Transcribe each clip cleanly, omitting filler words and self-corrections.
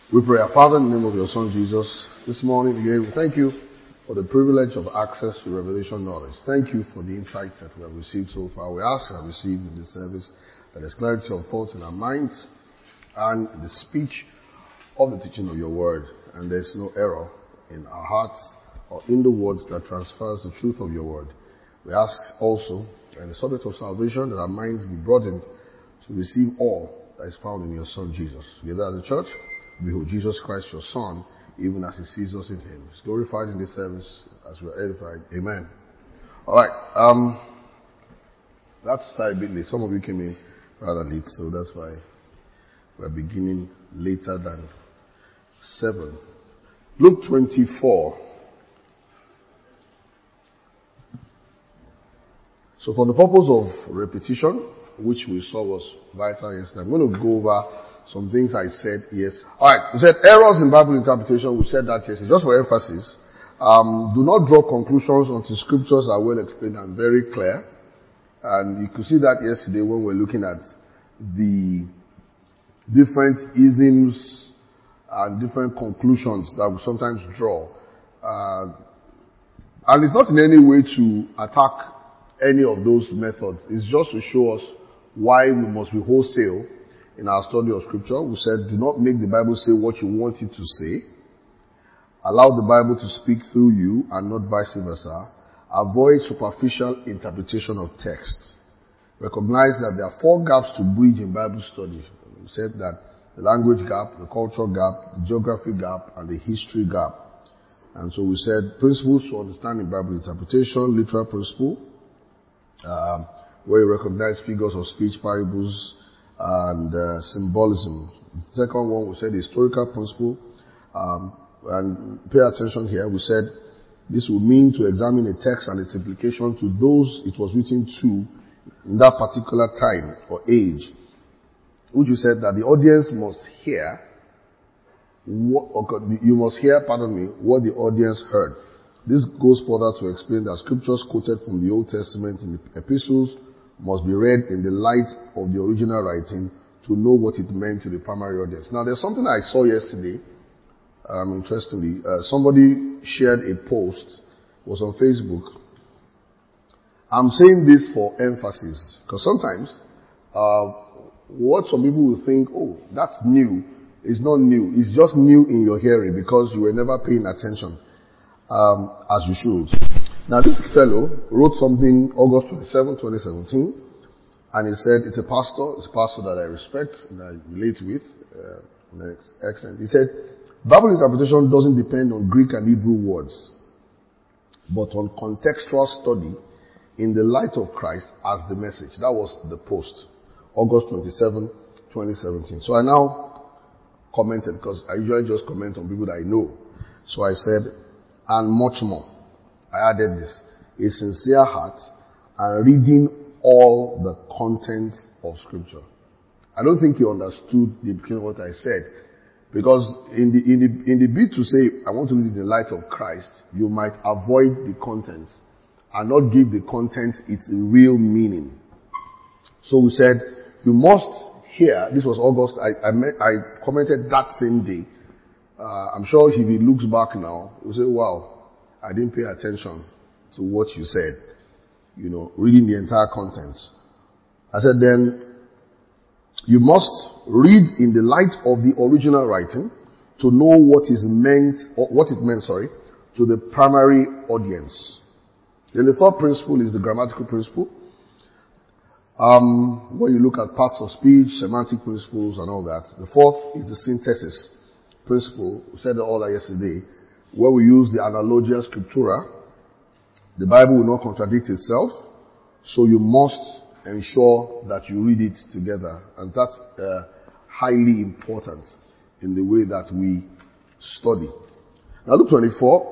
We pray, our Father, in the name of your Son Jesus, this morning again, we thank you for the privilege of access to revelation knowledge. Thank you for the insight that we have received so far. We ask and receive in this service that there's clarity of thoughts in our minds and in the speech of the teaching of your word, and there's no error in our hearts or in the words that transfers the truth of your word. We ask also, in the subject of salvation, that our minds be broadened to receive all that is found in your Son Jesus. Together as a church, behold Jesus Christ, your Son, even as he sees us in him. He's glorified in this service as we are edified. Amen. Alright, let's start a bit late. Some of you came in rather late, so that's why we're beginning later than 7. Luke 24. So for the purpose of repetition, which we saw was vital yesterday, I'm going to go over some things I said yes. Alright, we said errors in Bible interpretation. We said that yesterday. Just for emphasis, do not draw conclusions until scriptures are well explained and very clear. And you could see that yesterday when we were looking at the different isms and different conclusions that we sometimes draw. And it's not in any way to attack any of those methods. It's just to show us why we must be wholesale in our study of scripture. We said, do not make the Bible say what you want it to say. Allow the Bible to speak through you and not vice versa. Avoid superficial interpretation of text. Recognize that there are 4 gaps to bridge in Bible study. We said that the language gap, the cultural gap, the geography gap, and the history gap. And so we said principles to understanding Bible interpretation, literal principle, where you recognize figures of speech, parables, and symbolism. The second one, we said historical principle, and pay attention here. We said this will mean to examine a text and its implication to those it was written to in that particular time or age, which we said that the audience must hear what the audience heard. This goes further to explain that scriptures quoted from the Old Testament in the epistles must be read in the light of the original writing to know what it meant to the primary audience. Now, there's something I saw yesterday, interestingly. Somebody shared a post, it was on Facebook. I'm saying this for emphasis, because sometimes what some people will think, oh, that's new, is not new. It's just new in your hearing because you were never paying attention as you should. Now, this fellow wrote something August 27, 2017, and he said, it's a pastor that I respect and I relate with, excellent. He said, Bible interpretation doesn't depend on Greek and Hebrew words, but on contextual study in the light of Christ as the message. That was the post, August 27, 2017. So I now commented, because I usually just comment on people that I know. So I said, and much more. I added this, a sincere heart and reading all the content of scripture. I don't think he understood the beginning of what I said, because in the bid to say, I want to read in the light of Christ, you might avoid the content and not give the content its real meaning. So we said, you must hear, this was August, I commented that same day. I'm sure if he looks back now, he'll say, wow, I didn't pay attention to what you said. Reading the entire content. I said then, you must read in the light of the original writing to know what it meant, to the primary audience. Then the third principle is the grammatical principle. Where you look at parts of speech, semantic principles and all that. The fourth is the synthesis principle. We said all that yesterday. Where we use the analogia scriptura, the Bible will not contradict itself, so you must ensure that you read it together. And that's highly important in the way that we study. Now Luke 24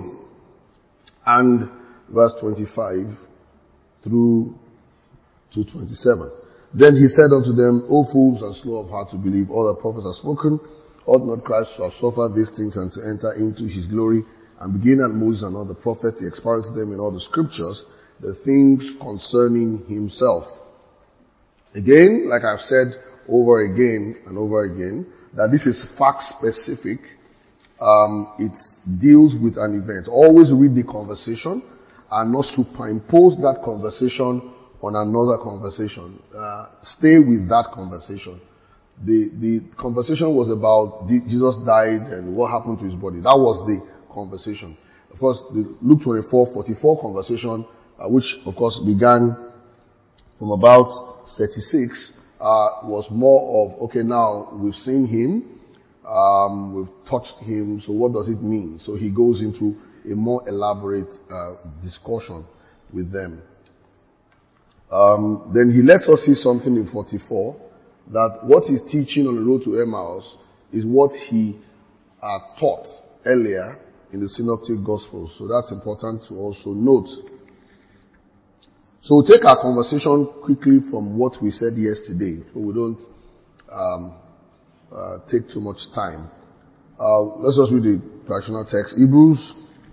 and verse 25 through to 27. Then he said unto them, O fools and slow of heart to believe all the prophets have spoken. Ought not Christ to have suffered these things and to enter into his glory? And beginning at Moses and all the prophets, he expounded to them in all the scriptures the things concerning himself. Again, like I've said over again and over again, that this is fact specific. It deals with an event. Always read the conversation and not superimpose that conversation on another conversation. Stay with that conversation. The conversation was about Jesus died and what happened to his body. That was the conversation. Of course, the Luke 24:44 conversation, which of course began from about 36, was more of, okay, now we've seen him, we've touched him, so what does it mean? So he goes into a more elaborate discussion with them. Then he lets us see something in 44, that what he's teaching on the road to Emmaus is what he taught earlier in the Synoptic Gospels. So that's important to also note. So we'll take our conversation quickly from what we said yesterday, so we don't take too much time. Let's just read the traditional text. Hebrews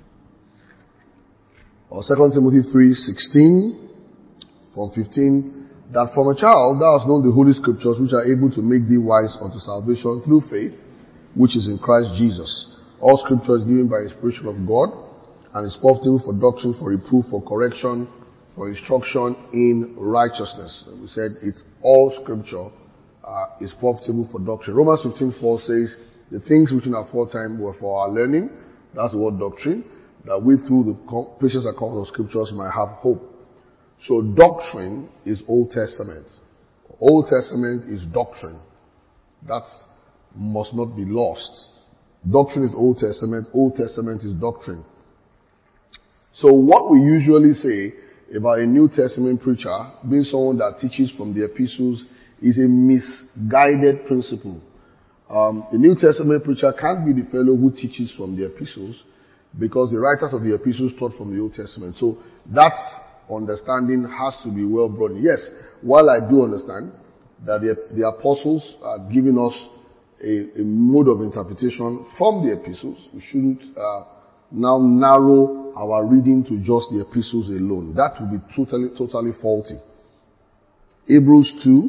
or 2 Timothy 3:16 from 15. That from a child thou hast known the holy scriptures, which are able to make thee wise unto salvation through faith, which is in Christ Jesus. All scripture is given by inspiration of God, and is profitable for doctrine, for reproof, for correction, for instruction in righteousness. And we said it's all scripture is profitable for doctrine. Romans 15:4 says, the things which in aforetime were for our learning, that's the word doctrine, that we through the patience and comfort of scriptures might have hope. So doctrine is Old Testament. Old Testament is doctrine. That must not be lost. Doctrine is Old Testament. Old Testament is doctrine. So what we usually say about a New Testament preacher being someone that teaches from the epistles is a misguided principle. The New Testament preacher can't be the fellow who teaches from the epistles, because the writers of the epistles taught from the Old Testament. So that understanding has to be well broadened. Yes, while I do understand that the apostles are giving us a mode of interpretation from the epistles, we shouldn't now narrow our reading to just the epistles alone. That would be totally faulty. Hebrews 2,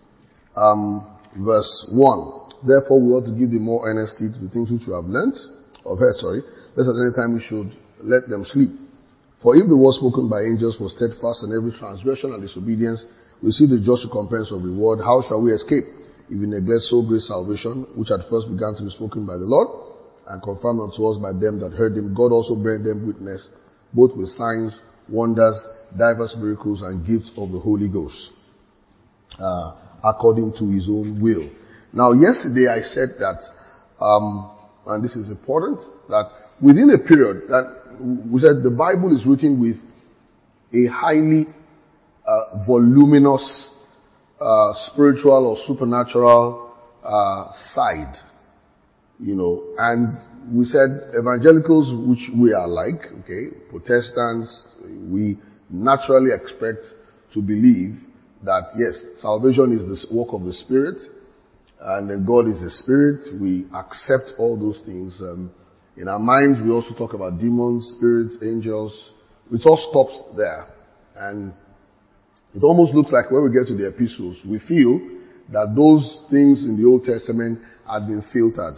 verse 1. Therefore we ought to give the more earnestly to the things which you have learnt, or heard, lest at any time we should let them sleep. For if the word spoken by angels was steadfast, and every transgression and disobedience received the just recompense of reward, how shall we escape if we neglect so great salvation, which at first began to be spoken by the Lord, and confirmed unto us by them that heard him? God also bear them witness, both with signs, wonders, diverse miracles, and gifts of the Holy Ghost, according to his own will. Now, yesterday I said that, and this is important, that within a period, that we said the Bible is written with a highly voluminous spiritual or supernatural side, and we said evangelicals, which we are like, Protestants, we naturally expect to believe that yes, salvation is the work of the Spirit, and then God is a spirit. We accept all those things. In our minds, we also talk about demons, spirits, angels. It all stops there. And it almost looks like when we get to the epistles, we feel that those things in the Old Testament had been filtered.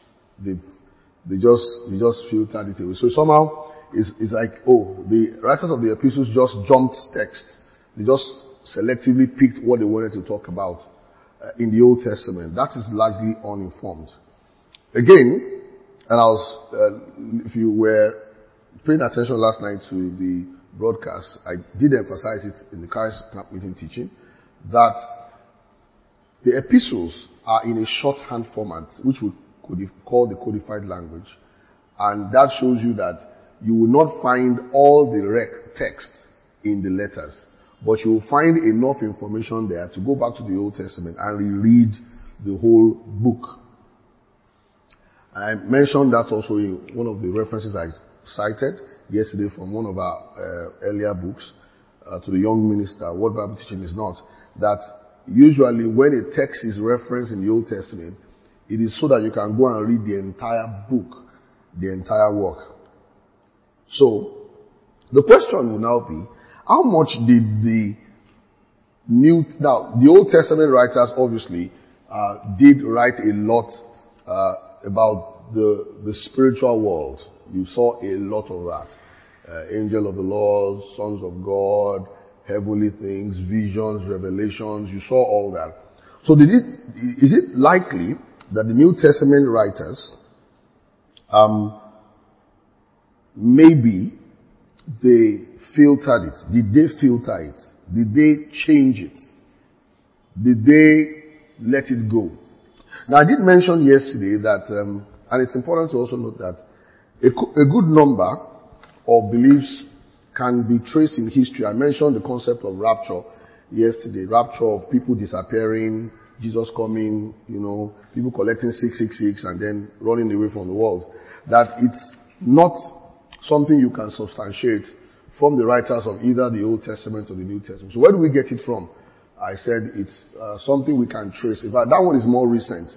They just filtered it away. So somehow, it's like, the writers of the epistles just jumped text. They just selectively picked what they wanted to talk about in the Old Testament. That is largely uninformed. Again, and if you were paying attention last night to the broadcast, I did emphasize it in the Christ Camp Meeting teaching, that the epistles are in a shorthand format, which we could call the codified language. And that shows you that you will not find all the text in the letters, but you will find enough information there to go back to the Old Testament and reread the whole book. I mentioned that also in one of the references I cited yesterday from one of our earlier books, to the young minister, What Bible Teaching Is Not, that usually when a text is referenced in the Old Testament, it is so that you can go and read the entire book, the entire work. So, the question will now be, how much did the Old Testament writers obviously did write a lot about the spiritual world. You saw a lot of that. Angel of the Lord, sons of God, heavenly things, visions, revelations. You saw all that. So is it likely that the New Testament writers, maybe they filtered it? Did they filter it? Did they change it? Did they let it go? Now, I did mention yesterday that, and it's important to also note that a good number of beliefs can be traced in history. I mentioned the concept of rapture yesterday. Rapture of people disappearing, Jesus coming, people collecting 666 and then running away from the world. That it's not something you can substantiate from the writers of either the Old Testament or the New Testament. So where do we get it from? I said it's something we can trace. In fact, that one is more recent.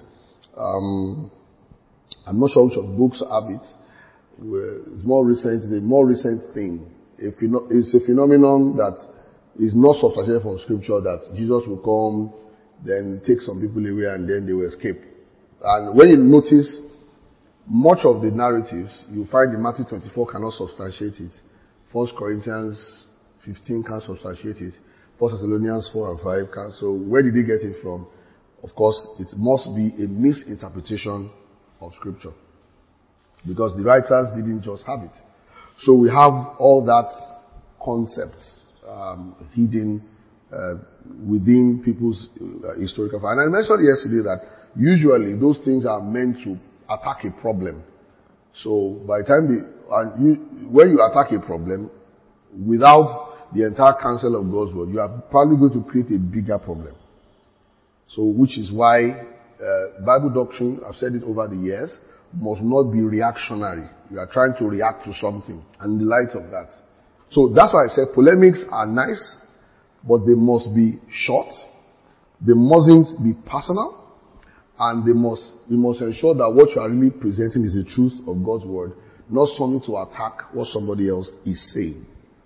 I'm not sure which of books have it. It's more recent. It's a more recent thing. It's a phenomenon that is not substantiated from Scripture, that Jesus will come, then take some people away, and then they will escape. And when you notice much of the narratives, you find in Matthew 24 cannot substantiate it. 1 Corinthians 15 can't substantiate it. 1 Thessalonians 4 and 5 can't. So where did they get it from? Of course, it must be a misinterpretation of Scripture, because the writers didn't just have it. So we have all that concept hidden within people's historical fact. And I mentioned yesterday that usually those things are meant to attack a problem. So by the time when you attack a problem without the entire counsel of God's word, you are probably going to create a bigger problem. So which is why Bible doctrine, I've said it over the years, must not be reactionary. You are trying to react to something, and in the light of that. So that's why I said polemics are nice, but they must be short. They mustn't be personal, and you must ensure that what you are really presenting is the truth of God's word, not something to attack what somebody else is saying.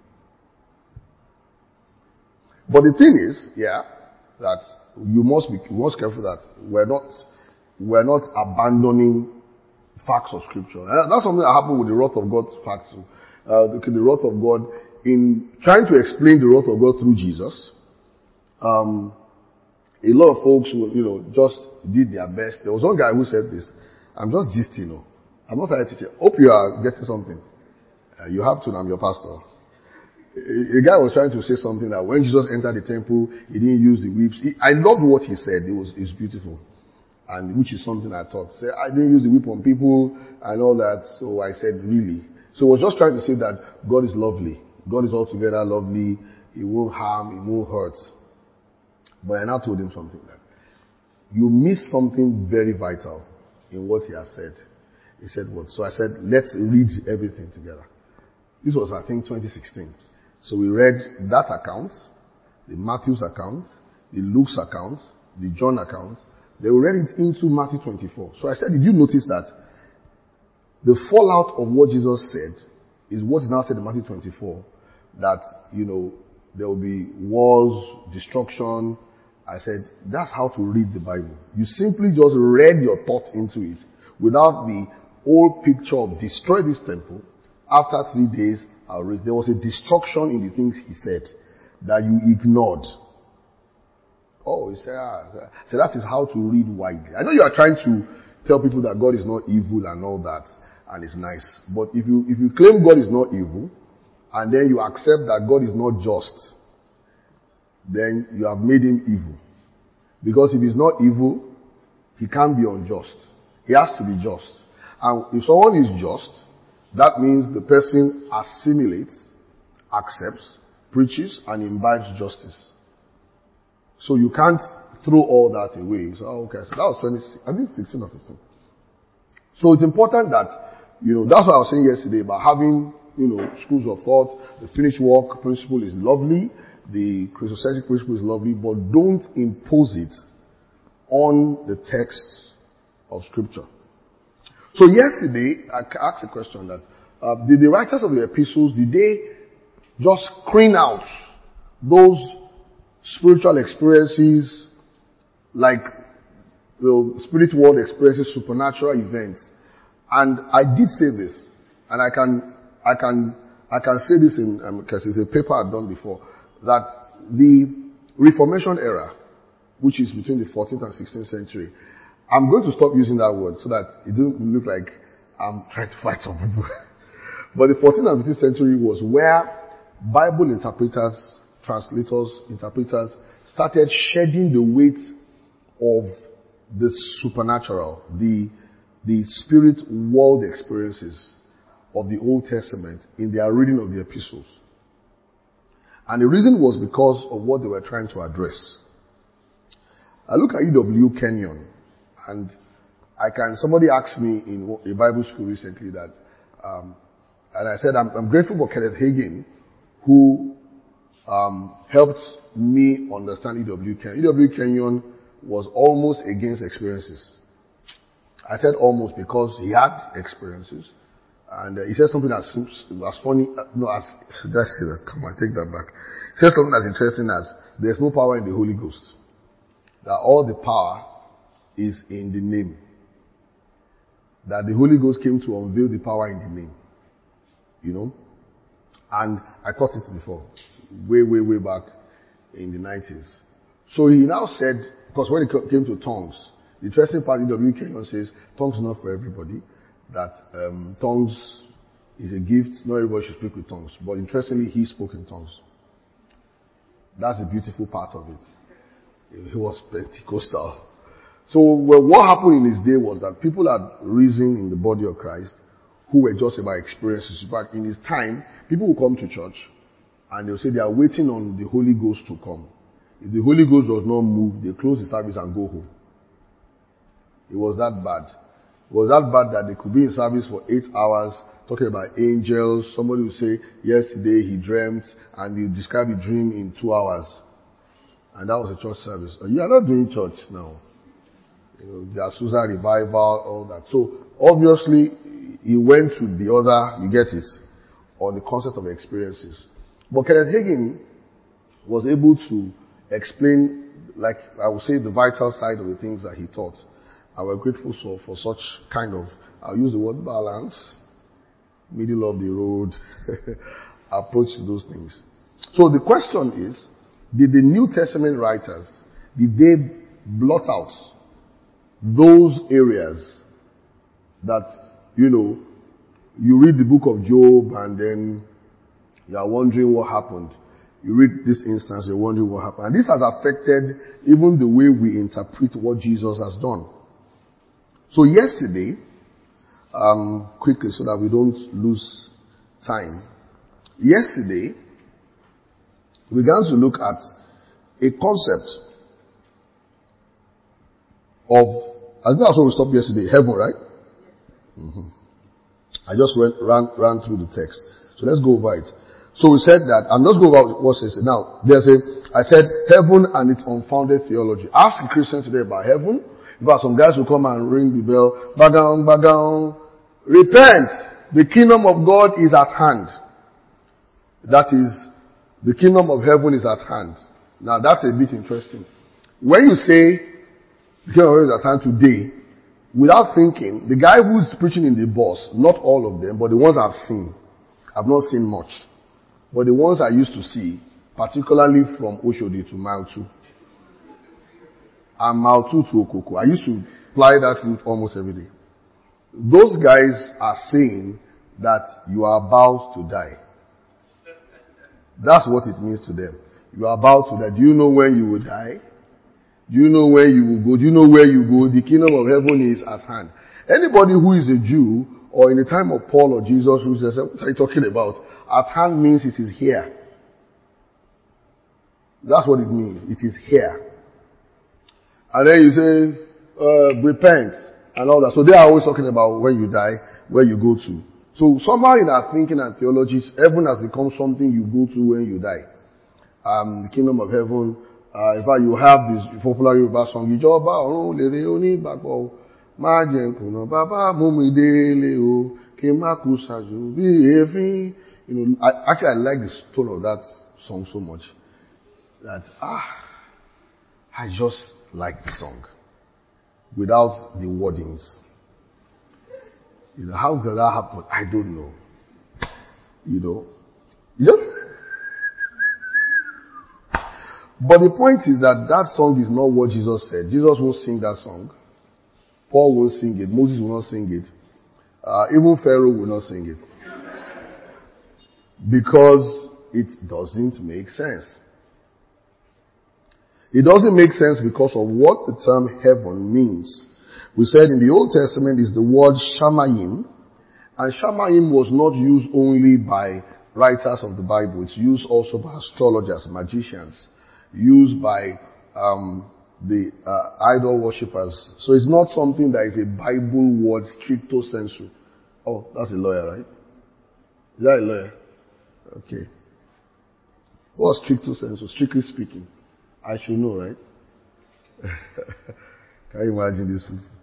But the thing is, that you must be careful that we're not abandoning facts of Scripture. And that's something that happened with the wrath of God facts. The wrath of God, in trying to explain the wrath of God through Jesus, a lot of folks just did their best. There was one guy who said this, I'm just gisting, I'm not a teacher. Hope you are getting something. You have to, I'm your pastor. A guy was trying to say something that when Jesus entered the temple, he didn't use the whips. I loved what he said. It's beautiful. And which is something I thought. Say, I didn't use the whip on people and all that. So I said, really? So I was just trying to say that God is lovely. God is altogether lovely. He won't harm. He won't hurt. But I now told him something that you missed something very vital in what he has said. He said what? So I said, let's read everything together. This was, I think, 2016. So we read that account, the Matthew's account, the Luke's account, the John account. They read it into Matthew 24. So I said, did you notice that the fallout of what Jesus said is what is now said in Matthew 24? That, there will be wars, destruction. I said, that's how to read the Bible. You simply just read your thoughts into it without the whole picture of destroy this temple. After 3 days, there was a destruction in the things he said that you ignored. Oh, he said, so that is how to read widely. I know you are trying to tell people that God is not evil and all that, and it's nice. But if you claim God is not evil, and then you accept that God is not just, then you have made him evil. Because if he's not evil, he can't be unjust. He has to be just. And if someone is just, that means the person assimilates, accepts, preaches, and imbibes justice. So you can't throw all that away. So, okay, so that was 16 or 15. So it's important that, that's what I was saying yesterday about having, schools of thought. The finished work principle is lovely. The Christocentric principle is lovely, but don't impose it on the text of Scripture. So yesterday, I asked a question that, did the writers of the epistles, did they just screen out those spiritual experiences like spirit world experiences, supernatural events. And I did say this, and I can say this because it's a paper I've done before, that the Reformation era, which is between the 14th and 16th century, I'm going to stop using that word so that it doesn't look like I'm trying to fight some people. But the 14th and 15th century was where Bible interpreters, translators, interpreters started shedding the weight of the supernatural, the spirit world experiences of the Old Testament in their reading of the epistles. And the reason was because of what they were trying to address. I look at E.W. Kenyon, and somebody asked me in a Bible school recently that, and I said, I'm grateful for Kenneth Hagin, who helped me understand E.W. Kenyon. E.W. Kenyon was almost against experiences. I said almost because he had experiences. And he said something as funny, come on, take that back. He said something as interesting as, there's no power in the Holy Ghost. That all the power is in the name. That the Holy Ghost came to unveil the power in the name. You know? And I taught it before. Way back in the 90s. So he now said, because when it came to tongues, the interesting part, E.W. Kenyon says, tongues are not for everybody. That tongues is a gift. Not everybody should speak with tongues. But interestingly, he spoke in tongues. That's the beautiful part of it. He was Pentecostal. So what happened in his day was that people had risen in the body of Christ who were just about experiences. But in his time, people would come to church and they'll say they are waiting on the Holy Ghost to come. If the Holy Ghost does not move, they close the service and go home. It was that bad. It was that bad that they could be in service for 8 hours talking about angels. Somebody would say, yesterday he dreamt, and he described the dream in 2 hours. And that was a church service. You are not doing church now. The Azusa revival, all that. So, obviously, he went to the other, you get it, on the concept of experiences. But Kenneth Hagin was able to explain, like I would say, the vital side of the things that he taught. And we're grateful for such kind of, I'll use the word balance, middle of the road approach to those things. So the question is, did the New Testament writers, did they blot out those areas that, you read the book of Job and then you are wondering what happened. You read this instance, you're wondering what happened. And this has affected even the way we interpret what Jesus has done. So yesterday, quickly so that we don't lose time. Yesterday, we began to look at a concept of, I think that's where we stopped yesterday, heaven, right? Mm-hmm. I just ran through the text. So let's go over it. So we said that, I'm just going over what it says. Now, I said heaven and its unfounded theology. Ask a Christian today about heaven. But some guys will come and ring the bell. Bagang. Repent. The kingdom of God is at hand. That is, the kingdom of heaven is at hand. Now that's a bit interesting. When you say the kingdom of heaven is at hand today, without thinking, the guy who is preaching in the bus, not all of them, but the ones I've seen, I've not seen much, but the ones I used to see, particularly from Oshodi to Mile 2, and Mile 2 to Okoko. I used to fly that route almost every day. Those guys are saying that you are about to die. That's what it means to them. You are about to die. Do you know when you will die? Do you know where you will go? Do you know where you go? The kingdom of heaven is at hand. Anybody who is a Jew, or in the time of Paul or Jesus, who says, what are you talking about? At hand means it is here. That's what it means. It is here. And then you say, repent and all that. So they are always talking about when you die, where you go to. So somehow in our thinking and theology, heaven has become something you go to when you die. The kingdom of heaven, in fact you have this popular Yoruba song, Ìjọba ọ̀run lèrè onígbàgbọ́, má jẹ́ kùnà bàbá mú mi délé o, kí n má kú ṣáájú bí èéfín. Actually I like the tone of that song so much that, I just like the song. without the wordings. How does that happen? I don't know. Yeah. But the point is that song is not what Jesus said. Jesus won't sing that song. Paul won't sing it. Moses will not sing it. Even Pharaoh will not sing it. Because it doesn't make sense. It doesn't make sense because of what the term heaven means. We said in the Old Testament is the word shamayim. And shamayim was not used only by writers of the Bible. It's used also by astrologers, magicians. Used by the idol worshippers. So it's not something that is a Bible word stricto sensu. Oh, that's a lawyer, right? Is that a lawyer? Okay. What's stricto sensu? Strictly speaking. I should know, right? Can you imagine this people?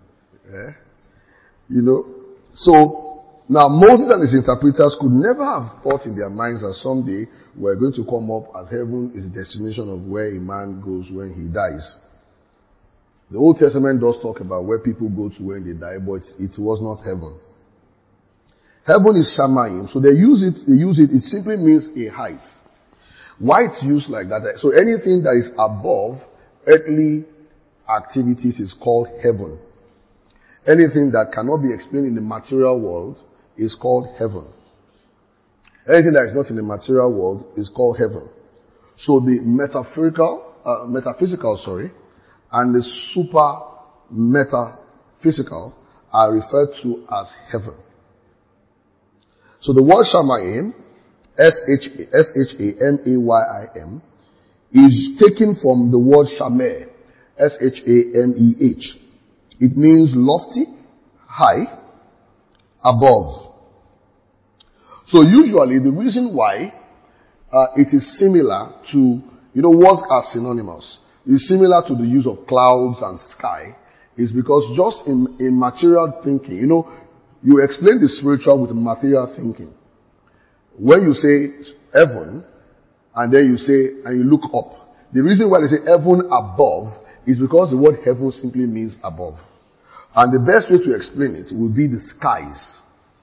Yeah? So, now Moses and his interpreters could never have thought in their minds that someday we're going to come up as heaven is the destination of where a man goes when he dies. The Old Testament does talk about where people go to when they die, but it was not heaven. Heaven is shamayim, so they use it, it simply means a height. Why it's used like that? So anything that is above earthly activities is called heaven. Anything that cannot be explained in the material world is called heaven. Anything that is not in the material world is called heaven. So the metaphysical, and the super metaphysical are referred to as heaven. So the word shamayim, S-H-A-M-A-Y-I-M, is taken from the word shameh, S-H-A-M-E-H. It means lofty, high, above. So usually the reason why it is similar to, words are synonymous. It's similar to the use of clouds and sky is because just in material thinking, you explain the spiritual with material thinking. When you say heaven, and then you look up, the reason why they say heaven above is because the word heaven simply means above. And the best way to explain it would be the skies.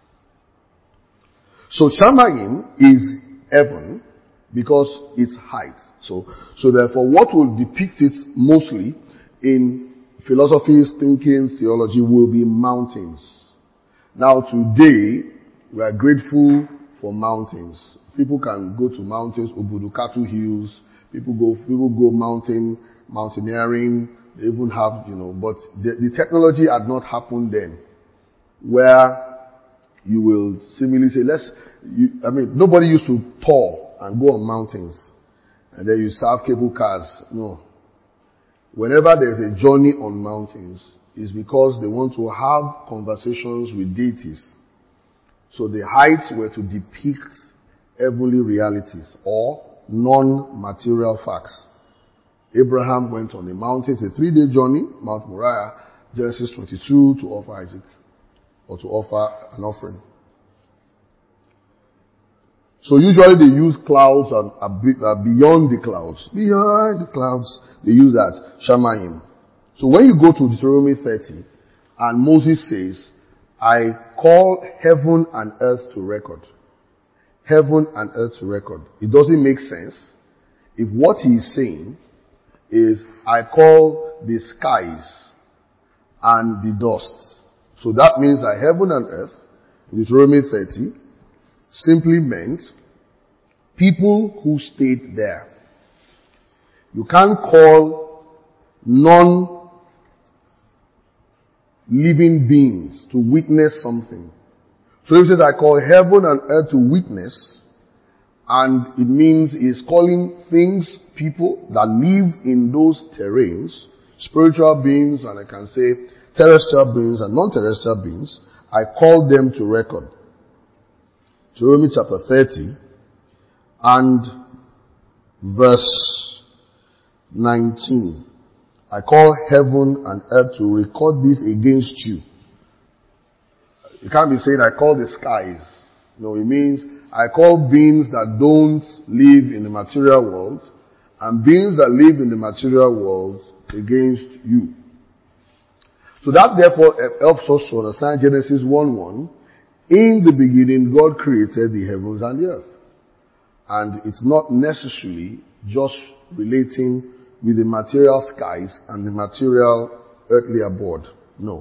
So shamayim is heaven because it's height. So therefore what will depict it mostly in philosophy, thinking, theology will be mountains. Now today, we are grateful for mountains. People can go to mountains, Ubudukatu hills. People go mountaineering. They even have, but the technology had not happened then, where you will similarly say, nobody used to tour and go on mountains, and then you have cable cars. No. Whenever there's a journey on mountains, it's because they want to have conversations with deities. So the heights were to depict heavenly realities or non-material facts. Abraham went on a mountain, it's a 3-day journey, Mount Moriah, Genesis 22, to offer Isaac, or to offer an offering. So usually they use clouds and beyond the clouds. Behind the clouds, they use that, shamayim. So when you go to Deuteronomy 30, and Moses says, I call heaven and earth to record. Heaven and earth to record. It doesn't make sense if what he is saying is, I call the skies and the dust. So that means that heaven and earth, in Deuteronomy 30, simply meant people who stayed there. You can't call non-living beings to witness something. So if it says, I call heaven and earth to witness, and it means he's calling things, people that live in those terrains, spiritual beings, and I can say terrestrial beings and non-terrestrial beings, I call them to record. Deuteronomy chapter 30 and verse 19. I call heaven and earth to record this against you. You can't be saying I call the skies. No, it means I call beings that don't live in the material world and beings that live in the material world against you. So that therefore helps us to understand Genesis 1:1. In the beginning, God created the heavens and the earth. And it's not necessarily just relating with the material skies and the material earthly abode. No.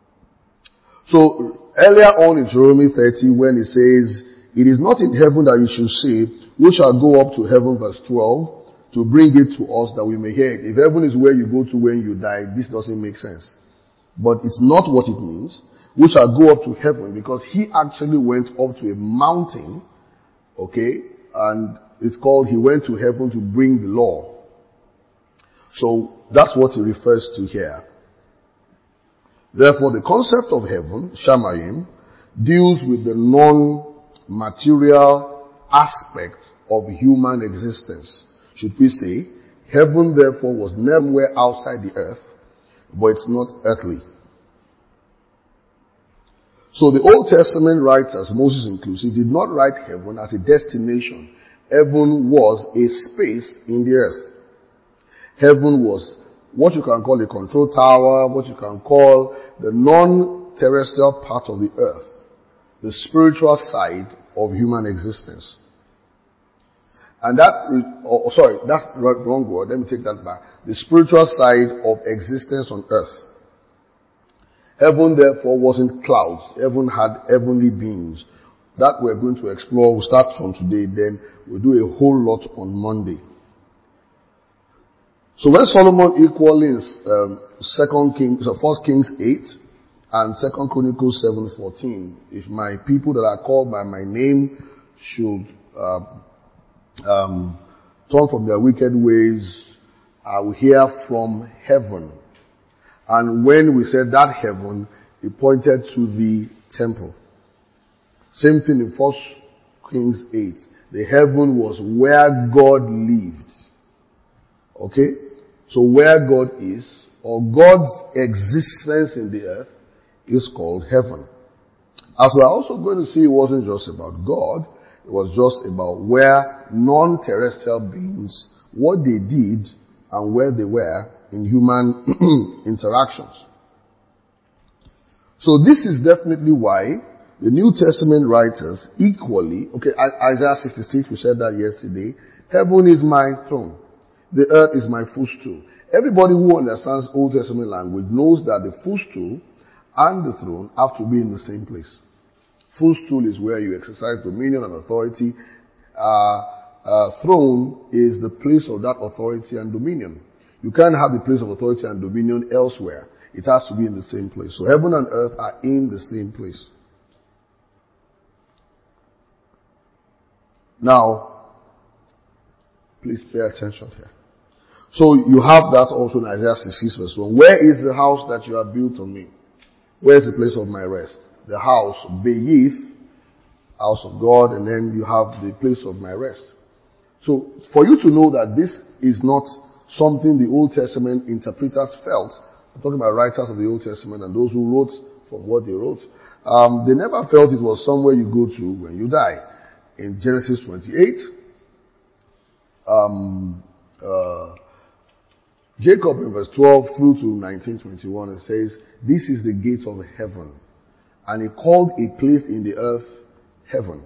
So earlier on in Deuteronomy 30, when it says, it is not in heaven that you should say, we shall go up to heaven, verse 12, to bring it to us that we may hear it. If heaven is where you go to when you die, this doesn't make sense. But it's not what it means. We shall go up to heaven, because he actually went up to a mountain, okay, and it's called, he went to heaven to bring the law. So that's what he refers to here. Therefore, the concept of heaven, Shamayim, deals with the non-material aspect of human existence. Should we say, heaven therefore was nowhere outside the earth, but it's not earthly. So the Old Testament writers, Moses inclusive, did not write heaven as a destination. Heaven was a space in the earth. Heaven was what you can call a control tower, what you can call the non-terrestrial part of the earth, the spiritual side of human existence. And that's the wrong word. Let me take that back. The spiritual side of existence on earth. Heaven therefore wasn't clouds. Heaven had heavenly beings. That we're going to explore. We'll start from today, then we'll do a whole lot on Monday. So when Solomon equals 1 Kings 8 and 2 Chronicles 7:14, if my people that are called by my name should turn from their wicked ways, I will hear from heaven. And when we said that heaven, it pointed to the temple. Same thing in 1 Kings 8. The heaven was where God lived. Okay? So where God is, or God's existence in the earth, is called heaven. As we are also going to see, it wasn't just about God. It was just about where non-terrestrial beings, what they did and where they were in human interactions. So this is definitely why the New Testament writers equally, Isaiah 66, we said that yesterday, heaven is my throne, the earth is my footstool. Everybody who understands Old Testament language knows that the footstool and the throne have to be in the same place. Footstool is where you exercise dominion and authority. Throne is the place of that authority and dominion. You can't have the place of authority and dominion elsewhere. It has to be in the same place. So heaven and earth are in the same place. Now, please pay attention here. So you have that also in Isaiah 66 verse 1. Where is the house that you have built on me? Where is the place of my rest? The house, Be'ith, house of God, and then you have the place of my rest. So for you to know that this is not something the Old Testament interpreters felt, I'm talking about writers of the Old Testament and those who wrote from what they wrote, they never felt it was somewhere you go to when you die. In Genesis 28, Jacob in verse 12 through to 19:21, it says, this is the gate of heaven. And he called a place in the earth heaven.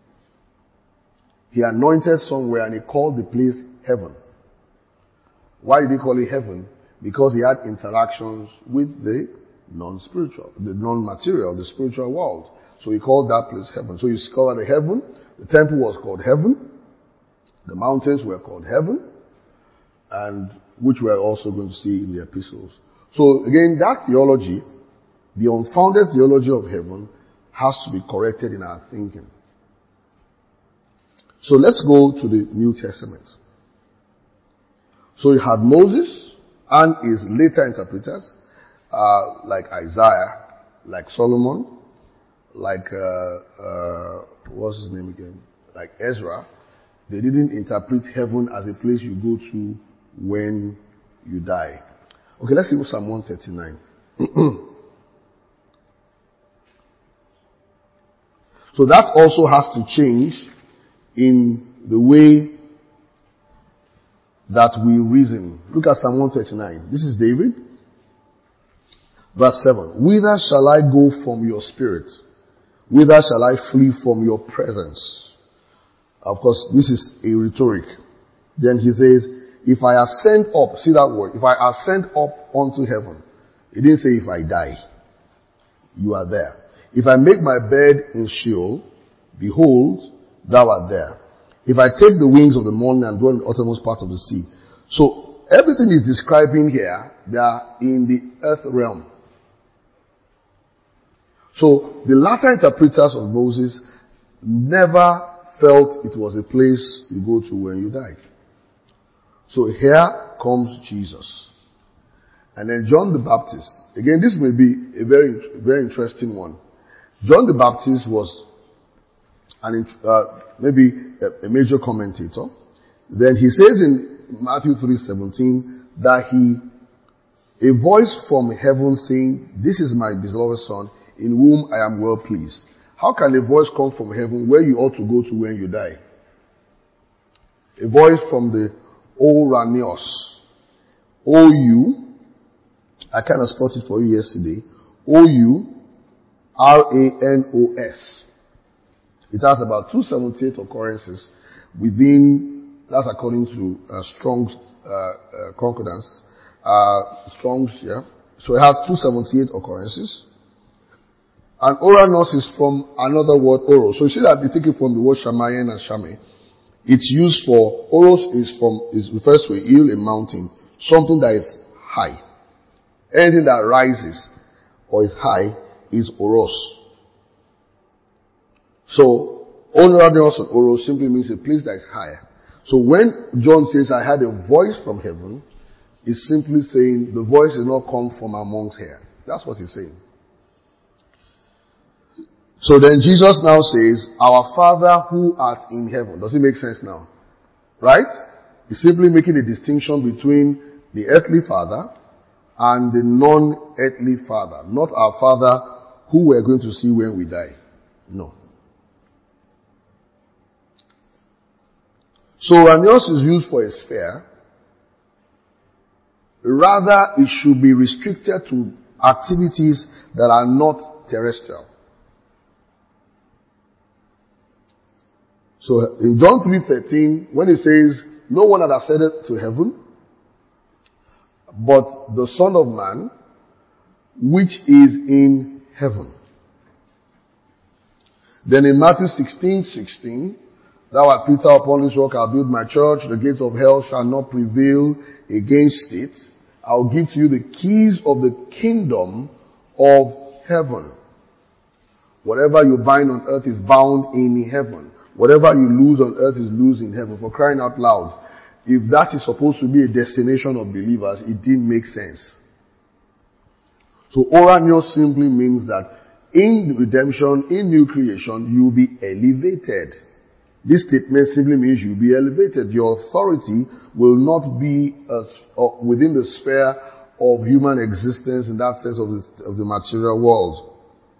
He anointed somewhere and he called the place heaven. Why did he call it heaven? Because he had interactions with the non-spiritual, the non-material, the spiritual world. So he called that place heaven. So you discover the heaven. The temple was called heaven. The mountains were called heaven. And which we're also going to see in the epistles. So again, that theology, the unfounded theology of heaven, has to be corrected in our thinking. So let's go to the New Testament. So you had Moses and his later interpreters, like Isaiah, like Solomon, like, what's his name again? Like Ezra. They didn't interpret heaven as a place you go to when you die. Okay, let's see what Psalm 139. So that also has to change in the way that we reason. Look at Psalm 139. This is David. Verse 7. Whither shall I go from your spirit? Whither shall I flee from your presence? Of course, this is a rhetoric. Then he says, if I ascend up, see that word, if I ascend up unto heaven. He didn't say if I die. You are there. If I make my bed in Sheol, behold, thou art there. If I take the wings of the morning and dwell in the uttermost part of the sea. So, everything he's describing here, they are in the earth realm. So, the latter interpreters of Moses never felt it was a place you go to when you die. So here comes Jesus. And then John the Baptist. Again, this may be a very, very interesting one. John the Baptist was maybe a major commentator. Then he says in Matthew 3:17 that a voice from heaven saying, this is my beloved son in whom I am well pleased. How can a voice come from heaven where you ought to go to when you die? A voice from the Oranios. O-U. I kind of spotted for you yesterday. O-U-R-A-N-O-S. It has about 278 occurrences within, that's according to Strong's concordance. Strong's, yeah. So it has 278 occurrences. And Oranos is from another word, Oros. So you see that they take it from the word Shamayan and Shame. It's used for, Oros refers to a hill, a mountain, something that is high. Anything that rises or is high is Oros. So, Oranos and Oros simply means a place that is higher. So when John says, I had a voice from heaven, he's simply saying the voice did not come from amongst here. That's what he's saying. So then Jesus now says, our Father who art in heaven. Does it make sense now? Right? He's simply making a distinction between the earthly Father and the non-earthly Father. Not our Father who we're going to see when we die. No. So Oranios is used for a sphere. Rather, it should be restricted to activities that are not terrestrial. So in John 3:13, when it says, no one had ascended to heaven, but the Son of Man, which is in heaven. Then in Matthew 16:16, thou art Peter, upon this rock I'll build my church, the gates of hell shall not prevail against it. I'll give to you the keys of the kingdom of heaven. Whatever you bind on earth is bound in heaven. Whatever you lose on earth is loose in heaven. For crying out loud. If that is supposed to be a destination of believers, it didn't make sense. So Oranios simply means that in redemption, in new creation, you'll be elevated. This statement simply means you'll be elevated. Your authority will not be within the sphere of human existence in that sense of the material world.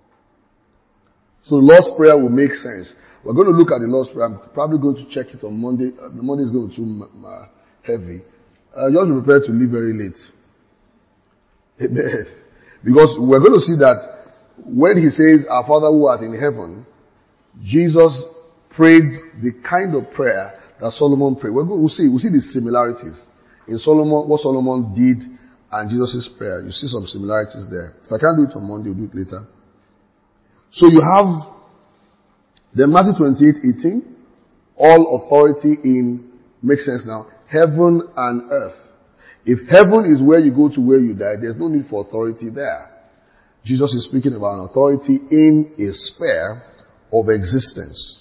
So Lord's Prayer will make sense. We're going to look at the Lord's Prayer. I'm probably going to check it on Monday. Monday is going to be too heavy. Just be prepared to leave very late. Amen. Because we're going to see that when he says, our Father who art in heaven, Jesus prayed the kind of prayer that Solomon prayed. We'll see the similarities. In Solomon, what Solomon did and Jesus' prayer, you see some similarities there. If I can't do it on Monday, we'll do it later. So you have then Matthew 28:18, all authority makes sense now, heaven and earth. If heaven is where you go to where you die, there's no need for authority there. Jesus is speaking about an authority in a sphere of existence.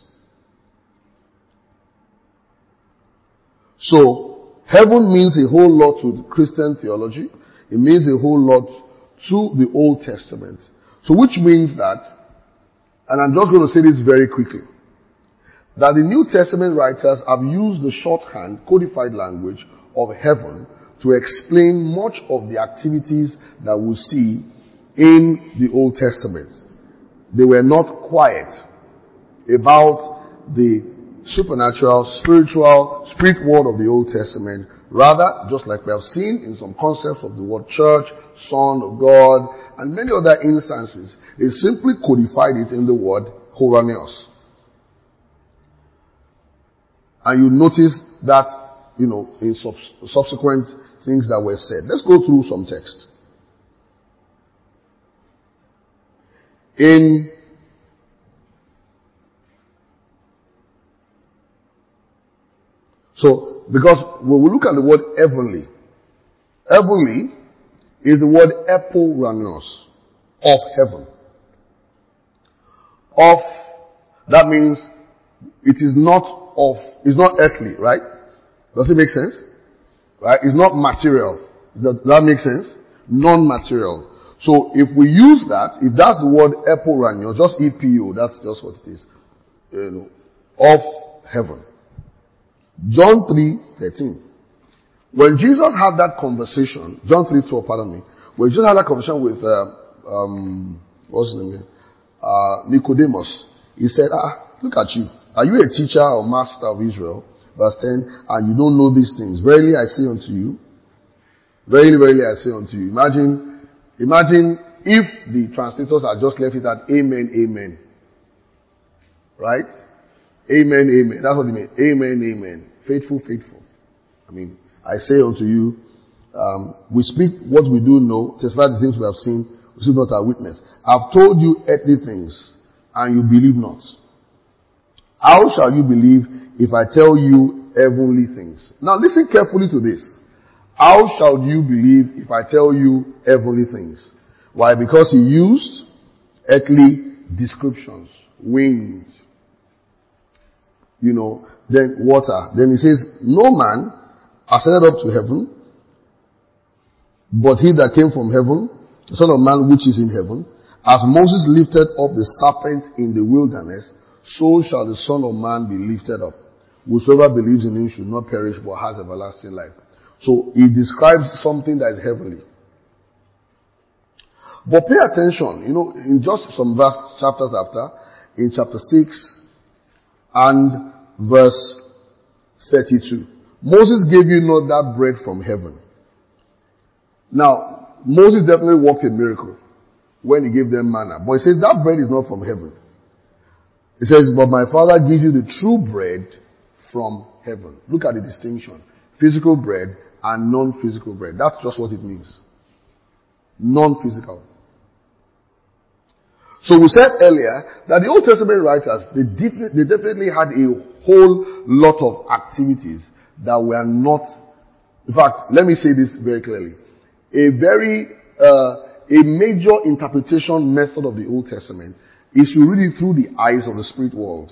So, heaven means a whole lot to Christian theology. It means a whole lot to the Old Testament. So which means that, and I'm just going to say this very quickly, that the New Testament writers have used the shorthand, codified language of heaven to explain much of the activities that we see in the Old Testament. They were not quiet about the supernatural, spiritual, spirit world of the Old Testament. Rather, just like we have seen in some concepts of the word church, Son of God, and many other instances, they simply codified it in the word Horanios. And you notice that, in subsequent things that were said. Let's go through some text. Because when we look at the word heavenly is the word epuranos, of heaven. Of, that means it is not earthly, right? Does it make sense? Right? It's not material. Does that make sense? Non-material. So if we use that, if that's the word epuranos, just EPO, that's just what it is. Of heaven. John 3:13. When Jesus had that conversation, John 3:12, pardon me. When Jesus had that conversation with, what's his name? Nicodemus, he said, look at you. Are you a teacher or master of Israel? Verse 10, and you don't know these things. Verily I say unto you. Verily, verily I say unto you. Imagine if the translators had just left it at amen, amen. Right? Amen, amen. That's what it means. Amen, amen. Faithful, faithful. I say unto you, we speak what we do know, testify the things we have seen, receive not our witness. I've told you earthly things, and you believe not. How shall you believe if I tell you heavenly things? Now listen carefully to this. How shall you believe if I tell you heavenly things? Why? Because he used earthly descriptions. Wind, then water. Then he says, no man ascended up to heaven, but he that came from heaven, the Son of Man which is in heaven. As Moses lifted up the serpent in the wilderness, so shall the Son of Man be lifted up. Whosoever believes in him should not perish, but has everlasting life. So he describes something that is heavenly. But pay attention, in just some chapters after, in chapter 6 and verse 32. Moses gave you not that bread from heaven. Now, Moses definitely worked a miracle when he gave them manna. But he says that bread is not from heaven. He says, but my Father gives you the true bread from heaven. Look at the distinction. Physical bread and non-physical bread. That's just what it means. Non-physical. So we said earlier that the Old Testament writers, they definitely had a whole lot of activities that were not, in fact, let me say this very clearly. A major interpretation method of the Old Testament is to read it through the eyes of the spirit world.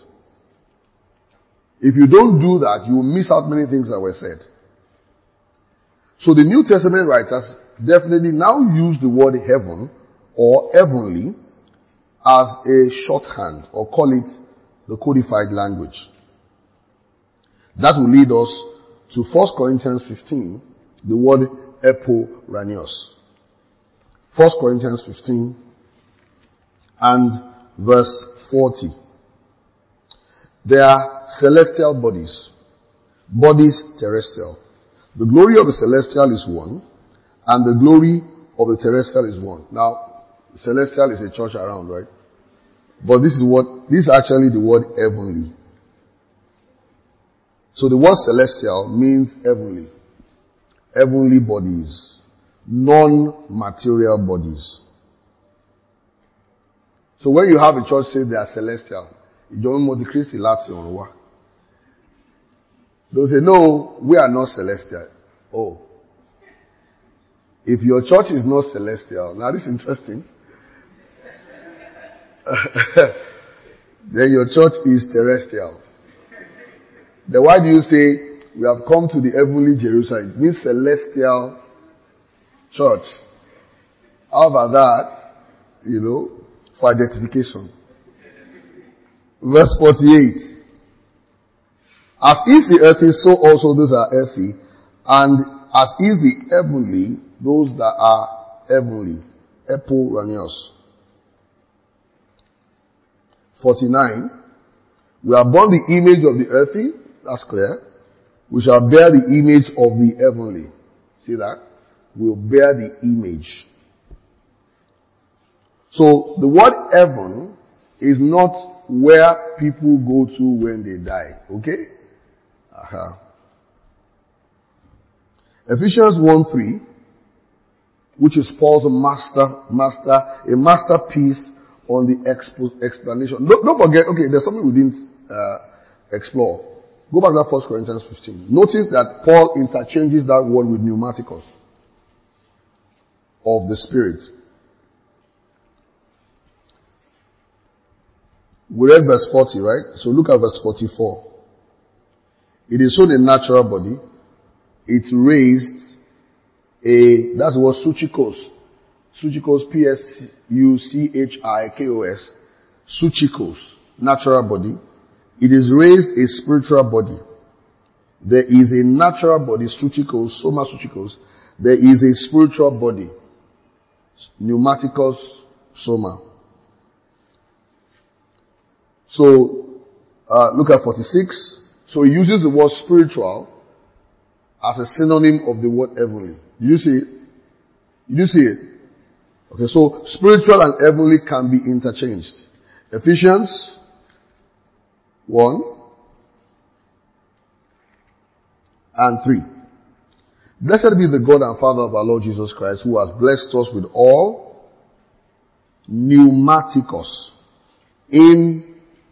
If you don't do that, you will miss out many things that were said. So the New Testament writers definitely now use the word heaven or heavenly as a shorthand, or call it the codified language. That will lead us to 1 Corinthians 15, the word epuranios. 1 Corinthians 15 and verse 40. They are celestial bodies. Bodies terrestrial. The glory of the celestial is one, and the glory of the terrestrial is one. Now, celestial is a church around, right? But this is actually the word heavenly. So the word celestial means heavenly. Heavenly bodies. Non-material bodies. So when you have a church say they are celestial, you don't want the Christian Latin on what? They'll say, no, we are not celestial. Oh. If your church is not celestial, now this is interesting. Then your church is terrestrial. Then why do you say, we have come to the heavenly Jerusalem? It means celestial church. How about that? For identification. Verse 48. As is the earthy, so also those are earthy. And as is the heavenly, those that are heavenly. Epuranios. 49. We are born the image of the earthly. That's clear. We shall bear the image of the heavenly. See that? We'll bear the image. So the word heaven is not where people go to when they die. Okay? Ephesians 1:3, which is Paul's masterpiece on the explanation. Don't forget, okay, there's something we didn't explore. Go back to that 1 Corinthians 15. Notice that Paul interchanges that word with pneumatikos of the Spirit. We read verse 40, right? So look at verse 44. It is sown a natural body. It's raised that's the word suchikos. Suchikos, P-S-U-C-H-I-K-O-S. Suchikos, natural body. It is raised a spiritual body. There is a natural body, suchikos, soma suchikos. There is a spiritual body, pneumatikos, soma. So, look at 46. So he uses the word spiritual as a synonym of the word heavenly. Did you see it? Did you see it? Okay, so spiritual and heavenly can be interchanged. Ephesians 1 and 3. Blessed be the God and Father of our Lord Jesus Christ, who has blessed us with all pneumatikos in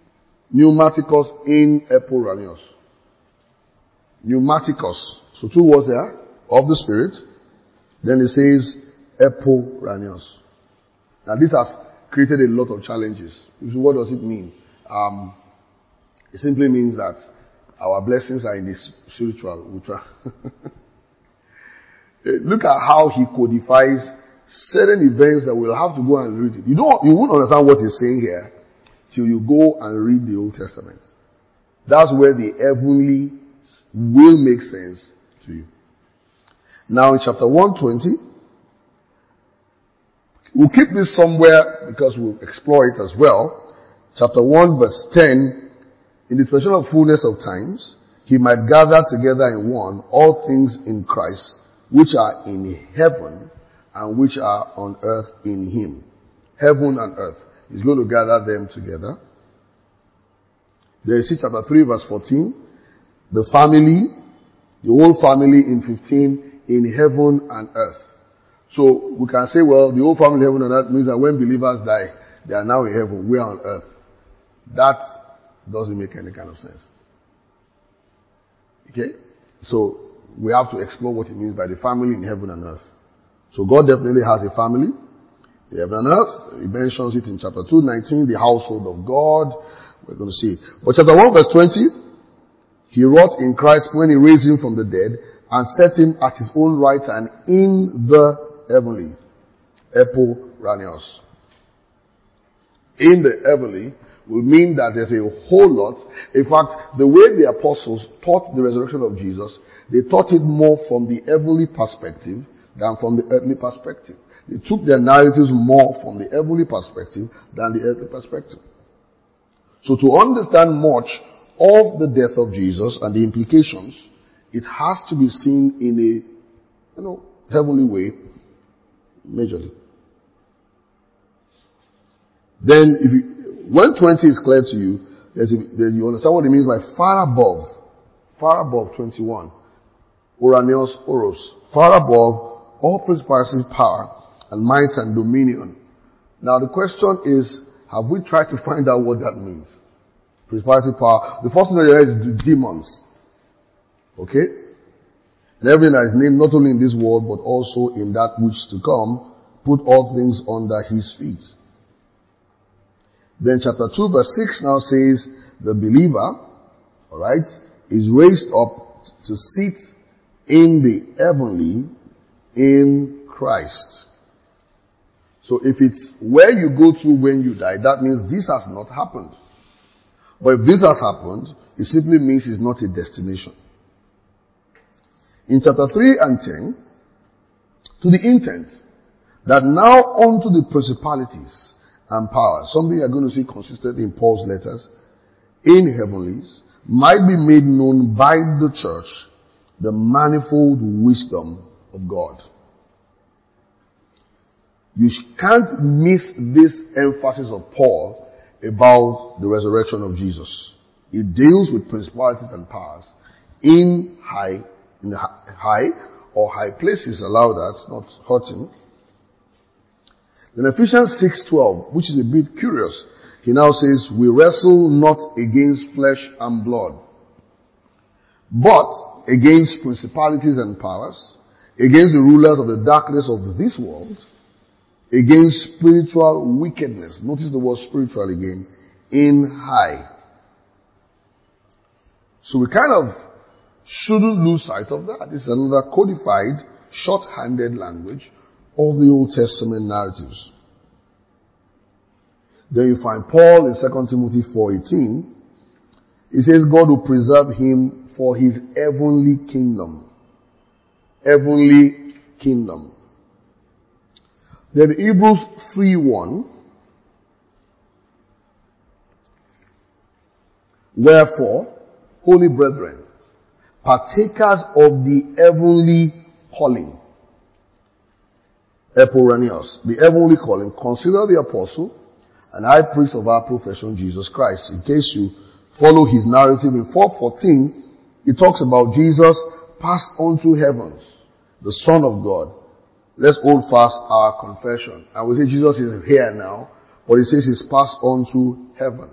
epuranios. Pneumatikos. So two words there, of the Spirit. Then it says epuranios. Now this has created a lot of challenges. So what does it mean? It simply means that our blessings are in the spiritual ultra. Look at how he codifies certain events that we'll have to go and read it. You won't understand what he's saying here till you go and read the Old Testament. That's where the heavenly will make sense to you. Now in chapter 120, we'll keep this somewhere because we'll explore it as well. Chapter 1 verse 10, in the expression of fullness of times, he might gather together in one all things in Christ, which are in heaven and which are on earth in him. Heaven and earth. He's going to gather them together. There you see chapter 3 verse 14. The family, the whole family in 15, in heaven and earth. So we can say, well, the whole family in heaven and earth means that when believers die, they are now in heaven, we are on earth. That doesn't make any kind of sense. Okay? So we have to explore what it means by the family in heaven and earth. So God definitely has a family, the heaven and earth. He mentions it in chapter 2:19, the household of God. We're going to see it. But chapter 1 verse 20, he wrought in Christ when he raised him from the dead and set him at his own right hand in the heavenly. Epuranios. In the heavenly will mean that there's a whole lot. In fact, the way the apostles taught the resurrection of Jesus, they taught it more from the heavenly perspective than from the earthly perspective. They took their narratives more from the heavenly perspective than the earthly perspective. So to understand much of the death of Jesus and the implications, it has to be seen in a, heavenly way, majorly. Then when 20 is clear to you, then you understand what it means by far above 21. Uranios, oros. Far above all principalities, power, and might and dominion. Now the question is, have we tried to find out what that means? Principality, power. The first thing that you hear is the demons. Okay? And everything that is named not only in this world, but also in that which to come, put all things under his feet. Then chapter 2 verse 6 now says, the believer, alright, is raised up to sit in the heavenly in Christ. So if it's where you go to when you die, that means this has not happened. But if this has happened, it simply means it's not a destination. In chapter 3 and 10, to the intent that now unto the principalities and powers, something you're going to see consistent in Paul's letters, in heavenlies might be made known by the church the manifold wisdom of God. You can't miss this emphasis of Paul about the resurrection of Jesus. It deals with principalities and powers in the high or high places. Allow that, it's not hurting. Then Ephesians 6:12, which is a bit curious. He now says, we wrestle not against flesh and blood, but against principalities and powers, against the rulers of the darkness of this world, against spiritual wickedness. Notice the word spiritual again, in high. So we kind of shouldn't lose sight of that. This is another codified, short-handed language of the Old Testament narratives. Then you find Paul in 2 Timothy 4:18. He says God will preserve him for his heavenly kingdom. Heavenly kingdom. Then Hebrews 3:1. Wherefore, holy brethren, partakers of the heavenly calling, Eporanios, the heavenly calling, consider the apostle and high priest of our profession, Jesus Christ. In case you follow his narrative in 4:14, it talks about Jesus passed on to heavens, the Son of God. Let's hold fast our confession. And we say Jesus is here now, but it says he's passed on to heaven.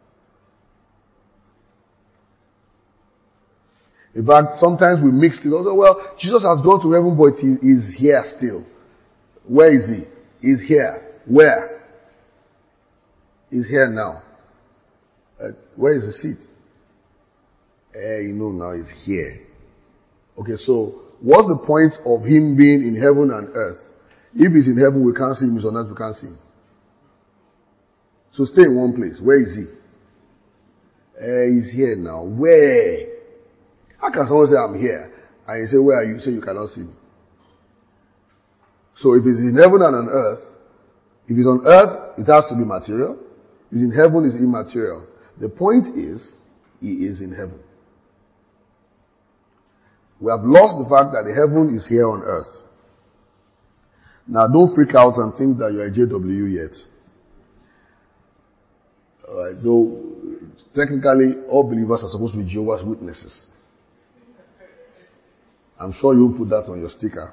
In fact, sometimes we mix it up. Well, Jesus has gone to heaven, but he is here still. Where is he? He's here. Where? He's here now. Where is the seat? Now he's here. Okay, so what's the point of him being in heaven and earth? If he's in heaven, we can't see him. He's on earth, we can't see him. So stay in one place. Where is he? He's here now. Where? How can someone say, I'm here? And you say, where are you? Say you cannot see me. So if he's in heaven and on earth, if he's on earth, it has to be material. If he's in heaven, it's immaterial. The point is, he is in heaven. We have lost the fact that the heaven is here on earth. Now don't freak out and think that you're a JW yet. Alright, though technically all believers are supposed to be Jehovah's Witnesses. I'm sure you'll put that on your sticker.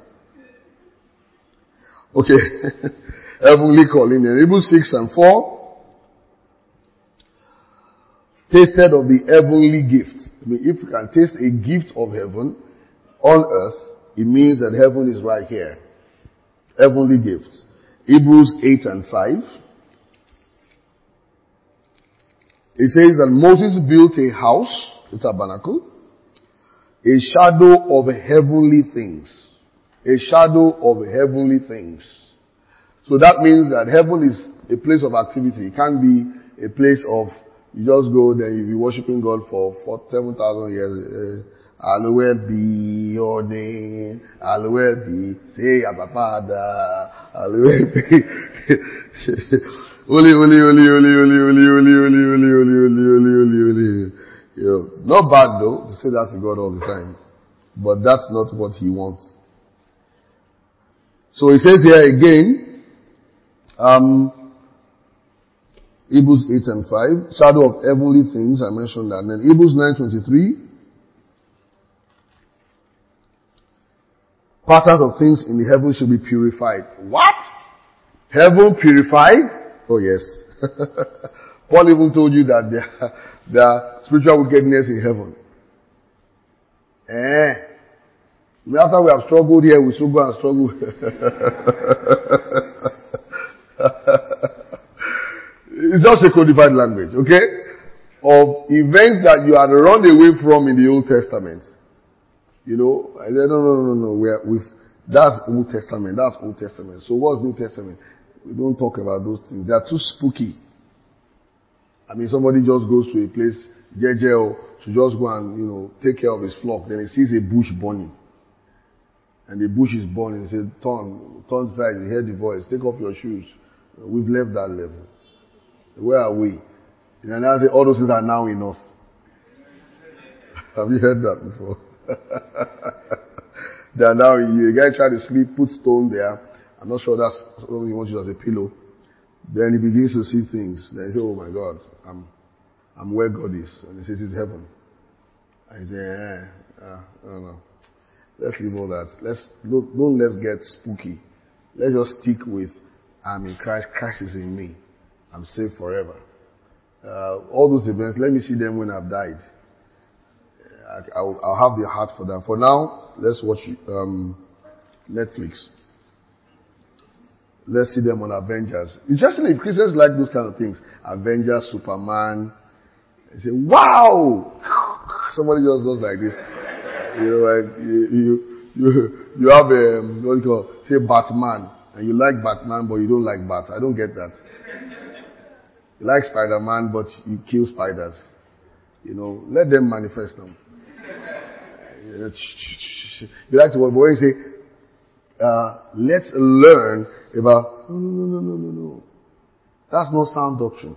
Okay. Heavenly calling. In Hebrews 6:4. Tasted of the heavenly gift. I mean, if you can taste a gift of heaven on earth, it means that heaven is right here. Heavenly gift. Hebrews 8:5. It says that Moses built a house, a tabernacle, a shadow of heavenly things. A shadow of heavenly things. So that means that heaven is a place of activity. It can't be a place of, you just go there, you'll be worshiping God for 7,000 years. Hallowed be your name. Hallowed be, say, Abba Father. Hallowed be. Holy, holy, holy, holy, holy, holy, holy, holy, holy, holy, holy, holy, holy. Not bad though, to say that to God all the time. But that's not what he wants. So he says here again, Hebrews 8:5, shadow of heavenly things, I mentioned that. And then Hebrews 9:23, patterns of things in the heavens should be purified. What? Heaven purified? Oh yes. Paul even told you that there are spiritual wickedness in heaven. After we have struggled here, we still go and struggle. It's just a codified language, okay? Of events that you had run away from in the Old Testament. I said, no. That's Old Testament. That's Old Testament. So what's New Testament? We don't talk about those things. They are too spooky. I mean, somebody just goes to a place, JJ, to just go and, take care of his flock. Then he sees a bush burning. And the bush is burning. He says, turn aside. You hear the voice. Take off your shoes. We've left that level. Where are we? And I say all those things are now in us. Have you heard that before? They are now in you. A guy tried to sleep, put stone there. I'm not sure that's something he wants to use as a pillow. Then he begins to see things. Then he says, oh my God, I'm where God is. And he says it's heaven. And he says, I don't know. Let's leave all that. Let's get spooky. Let's just stick with I'm in Christ. Christ is in me. I'm saved forever. All those events, let me see them when I've died. I'll have the heart for that. For now, let's watch Netflix. Let's see them on Avengers. Interestingly, Christians like those kind of things. Avengers, Superman. They say, wow! Somebody just does like this. You know, like, you have what do you call, say Batman. And you like Batman, but you don't like Bat. I don't get that. You like Spider-Man, but you kill spiders. You know, let them manifest them. You like to work, but when you say, let's learn about, no. That's not sound doctrine.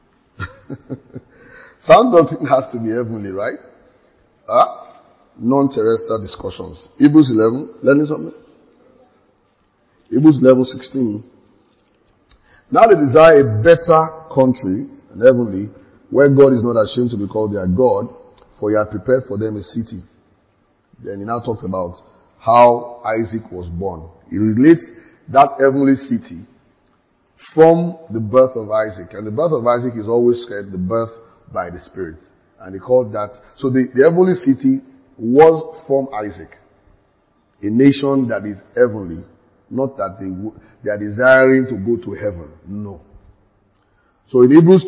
Sound doctrine has to be heavenly, right? Non-terrestrial discussions. Hebrews 11, learning something? Hebrews 11:16. Now they desire a better country, and heavenly, where God is not ashamed to be called their God, for he had prepared for them a city. Then he now talks about how Isaac was born. He relates that heavenly city from the birth of Isaac. And the birth of Isaac is always said the birth by the Spirit. And he called that, so the heavenly city was from Isaac. A nation that is heavenly. Not that they are desiring to go to heaven. No. So in Hebrews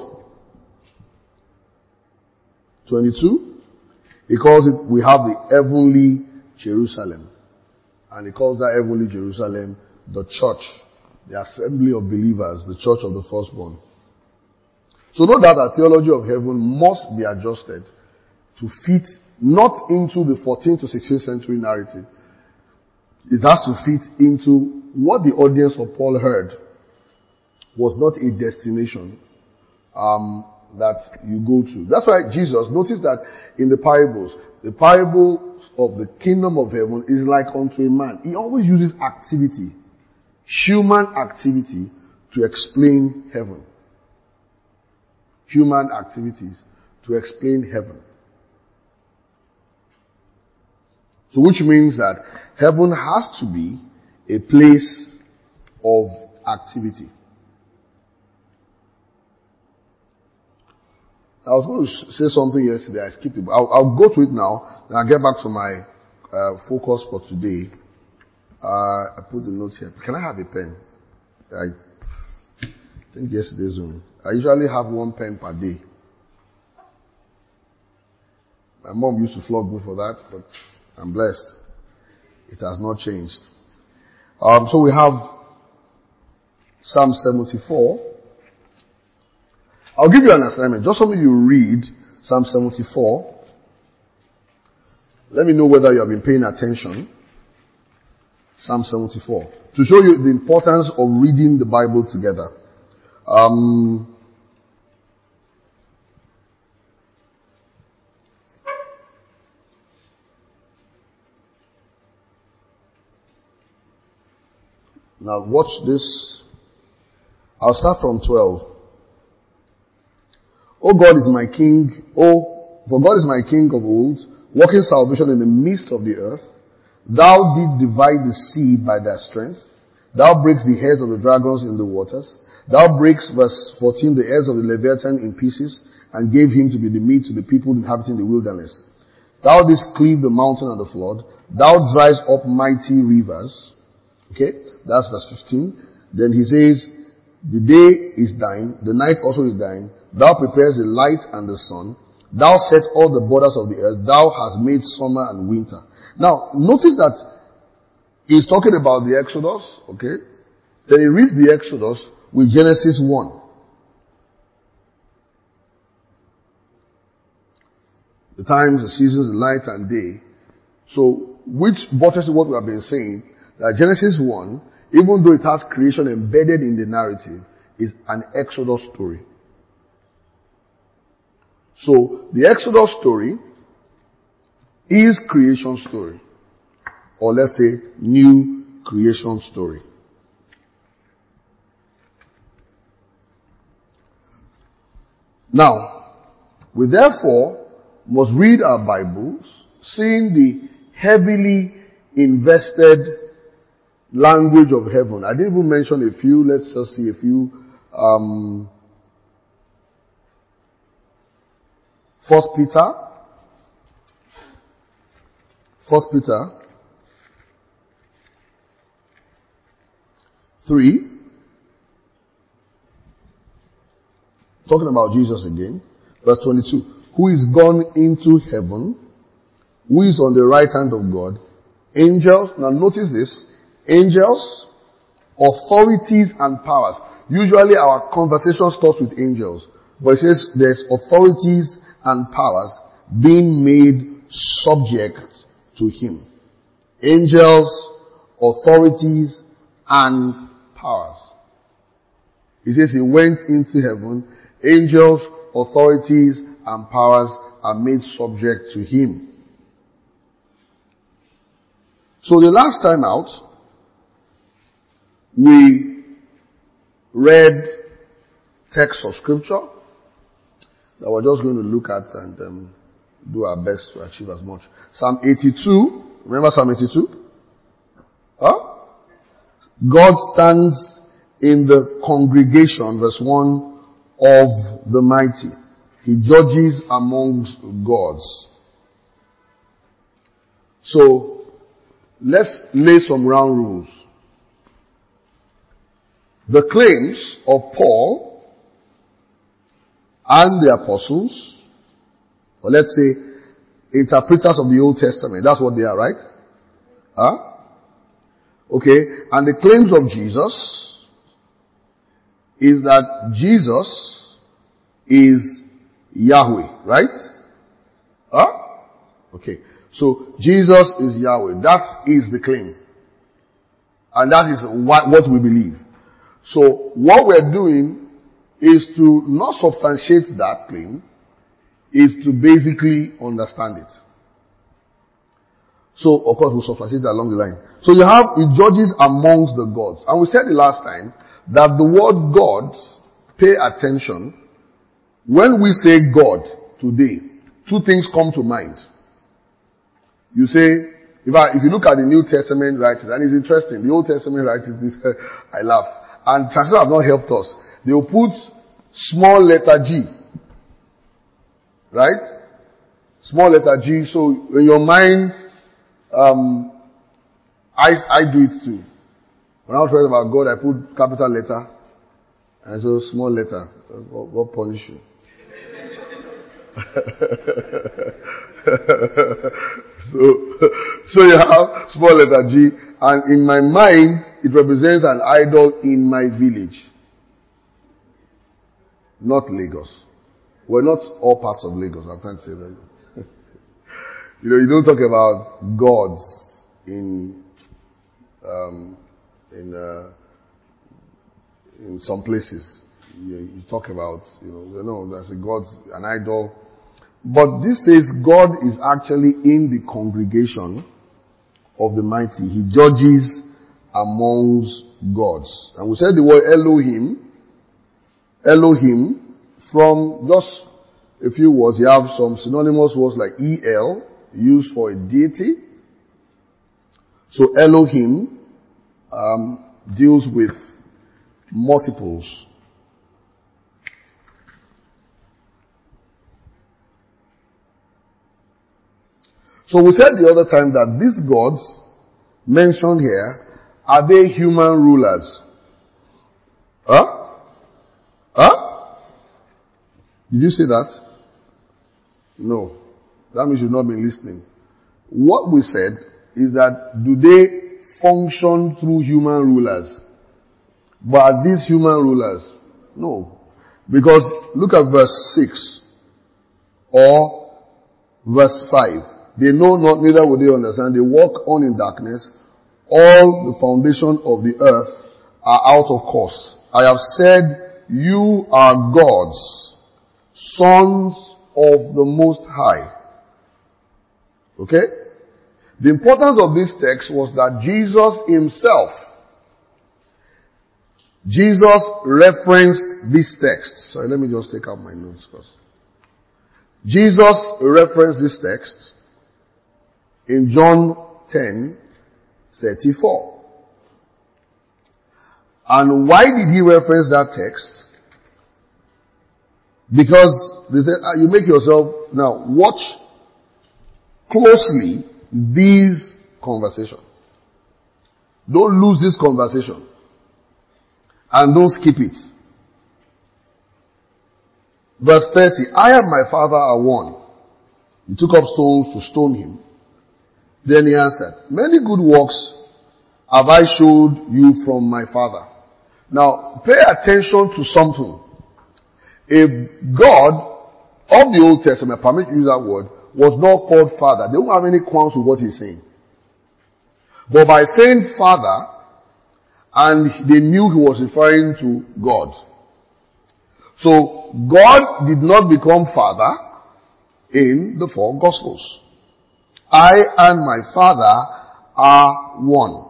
12:22, he calls it, we have the heavenly Jerusalem. And he calls that heavenly Jerusalem the church, the assembly of believers, the church of the firstborn. So note that our theology of heaven must be adjusted to fit not into the 14th to 16th century narrative. It has to fit into what the audience of Paul heard was not a destination that you go to. That's why Jesus, notice that in the parables, the parable of the kingdom of heaven is like unto a man. He always uses activity, human activity, to explain heaven. Human activities to explain heaven. So which means that heaven has to be a place of activity. I was going to say something yesterday, I skipped it. I'll go to it now, and I'll get back to my focus for today. I put the notes here. Can I have a pen? I think yesterday's one. I usually have one pen per day. My mom used to flog me for that, but I'm blessed. It has not changed. So we have Psalm 74. I'll give you an assignment. Just for me, you read Psalm 74. Let me know whether you have been paying attention. Psalm 74. To show you the importance of reading the Bible together. Now watch this. I'll start from 12. O God is my king. For God is my king of old, working salvation in the midst of the earth. Thou didst divide the sea by thy strength. Thou breakest the heads of the dragons in the waters. Thou breakest, verse 14, the heads of the Leviathan in pieces, and gave him to be the meat to the people inhabiting the wilderness. Thou didst cleave the mountain and the flood. Thou driest up mighty rivers. Okay, that's verse 15. Then he says, the day is thine, the night also is thine. Thou preparest the light and the sun. Thou set all the borders of the earth. Thou hast made summer and winter. Now, notice that he's talking about the Exodus, okay? Then he reads the Exodus with Genesis 1. The times, the seasons, the night and day. So, which buttress what we have been saying, that Genesis 1, even though it has creation embedded in the narrative, is an Exodus story. So, the Exodus story is creation story. Or let's say, new creation story. Now, we therefore must read our Bibles, seeing the heavily invested language of heaven. I didn't even mention a few. Let's just see a few. First Peter 3, talking about Jesus again, verse 22, who is gone into heaven, who is on the right hand of God, angels, now notice this, angels, authorities and powers. Usually our conversation starts with angels, but it says there's authorities and powers being made subject to him. Angels, authorities, and powers. It says he went into heaven, angels, authorities, and powers are made subject to him. So the last time out, we read texts of scripture that we're just going to look at and do our best to achieve as much. Psalm 82. Remember Psalm 82? Huh? God stands in the congregation, verse 1, of the mighty. He judges amongst gods. So, let's lay some ground rules. The claims of Paul and the apostles, or let's say, interpreters of the Old Testament, that's what they are, right? Huh? Okay, and the claims of Jesus is that Jesus is Yahweh, right? Huh? Okay, so Jesus is Yahweh. That is the claim. And that is what we believe. So what we're doing is to not substantiate that claim, is to basically understand it. So, of course, we'll substantiate that along the line. So you have, it judges amongst the gods. And we said the last time that the word God, pay attention, when we say God today, two things come to mind. You say, if you look at the New Testament writings, and it's interesting, the Old Testament writings, I laugh. And translators have not helped us. They will put small letter G. Right? Small letter G. So in your mind, I do it too. When I was reading about God, I put capital letter and so small letter. What punish you? so you have small letter G, and in my mind, it represents an idol in my village. Not Lagos. We're not all parts of Lagos, I'm trying to say that. You don't talk about gods in some places. You talk about, there's a god, an idol. But this says God is actually in the congregation of the mighty. He judges amongst gods. And we said the word Elohim, from just a few words, you have some synonymous words like El, used for a deity. So Elohim deals with multiples. So we said the other time that these gods mentioned here, are they human rulers? Huh? Did you say that? No. That means you've not been listening. What we said is that do they function through human rulers? But are these human rulers? No. Because look at verse 6 or verse 5. They know not, neither will they understand. They walk on in darkness. All the foundation of the earth are out of course. I have said, you are gods, sons of the Most High. Okay? The importance of this text was that Jesus himself, Jesus referenced this text. So let me just take out my notes first. Jesus referenced this text in John 10:34. And why did he reference that text? Because they said, you make yourself, now watch closely these conversations. Don't lose this conversation. And don't skip it. Verse 30, I and my Father are one. He took up stones to stone him. Then he answered, many good works have I showed you from my Father. Now, pay attention to something. If God of the Old Testament, permit you use that word, was not called Father, they won't have any qualms with what he's saying. But by saying Father, and they knew he was referring to God. So, God did not become Father in the four Gospels. I and my Father are one.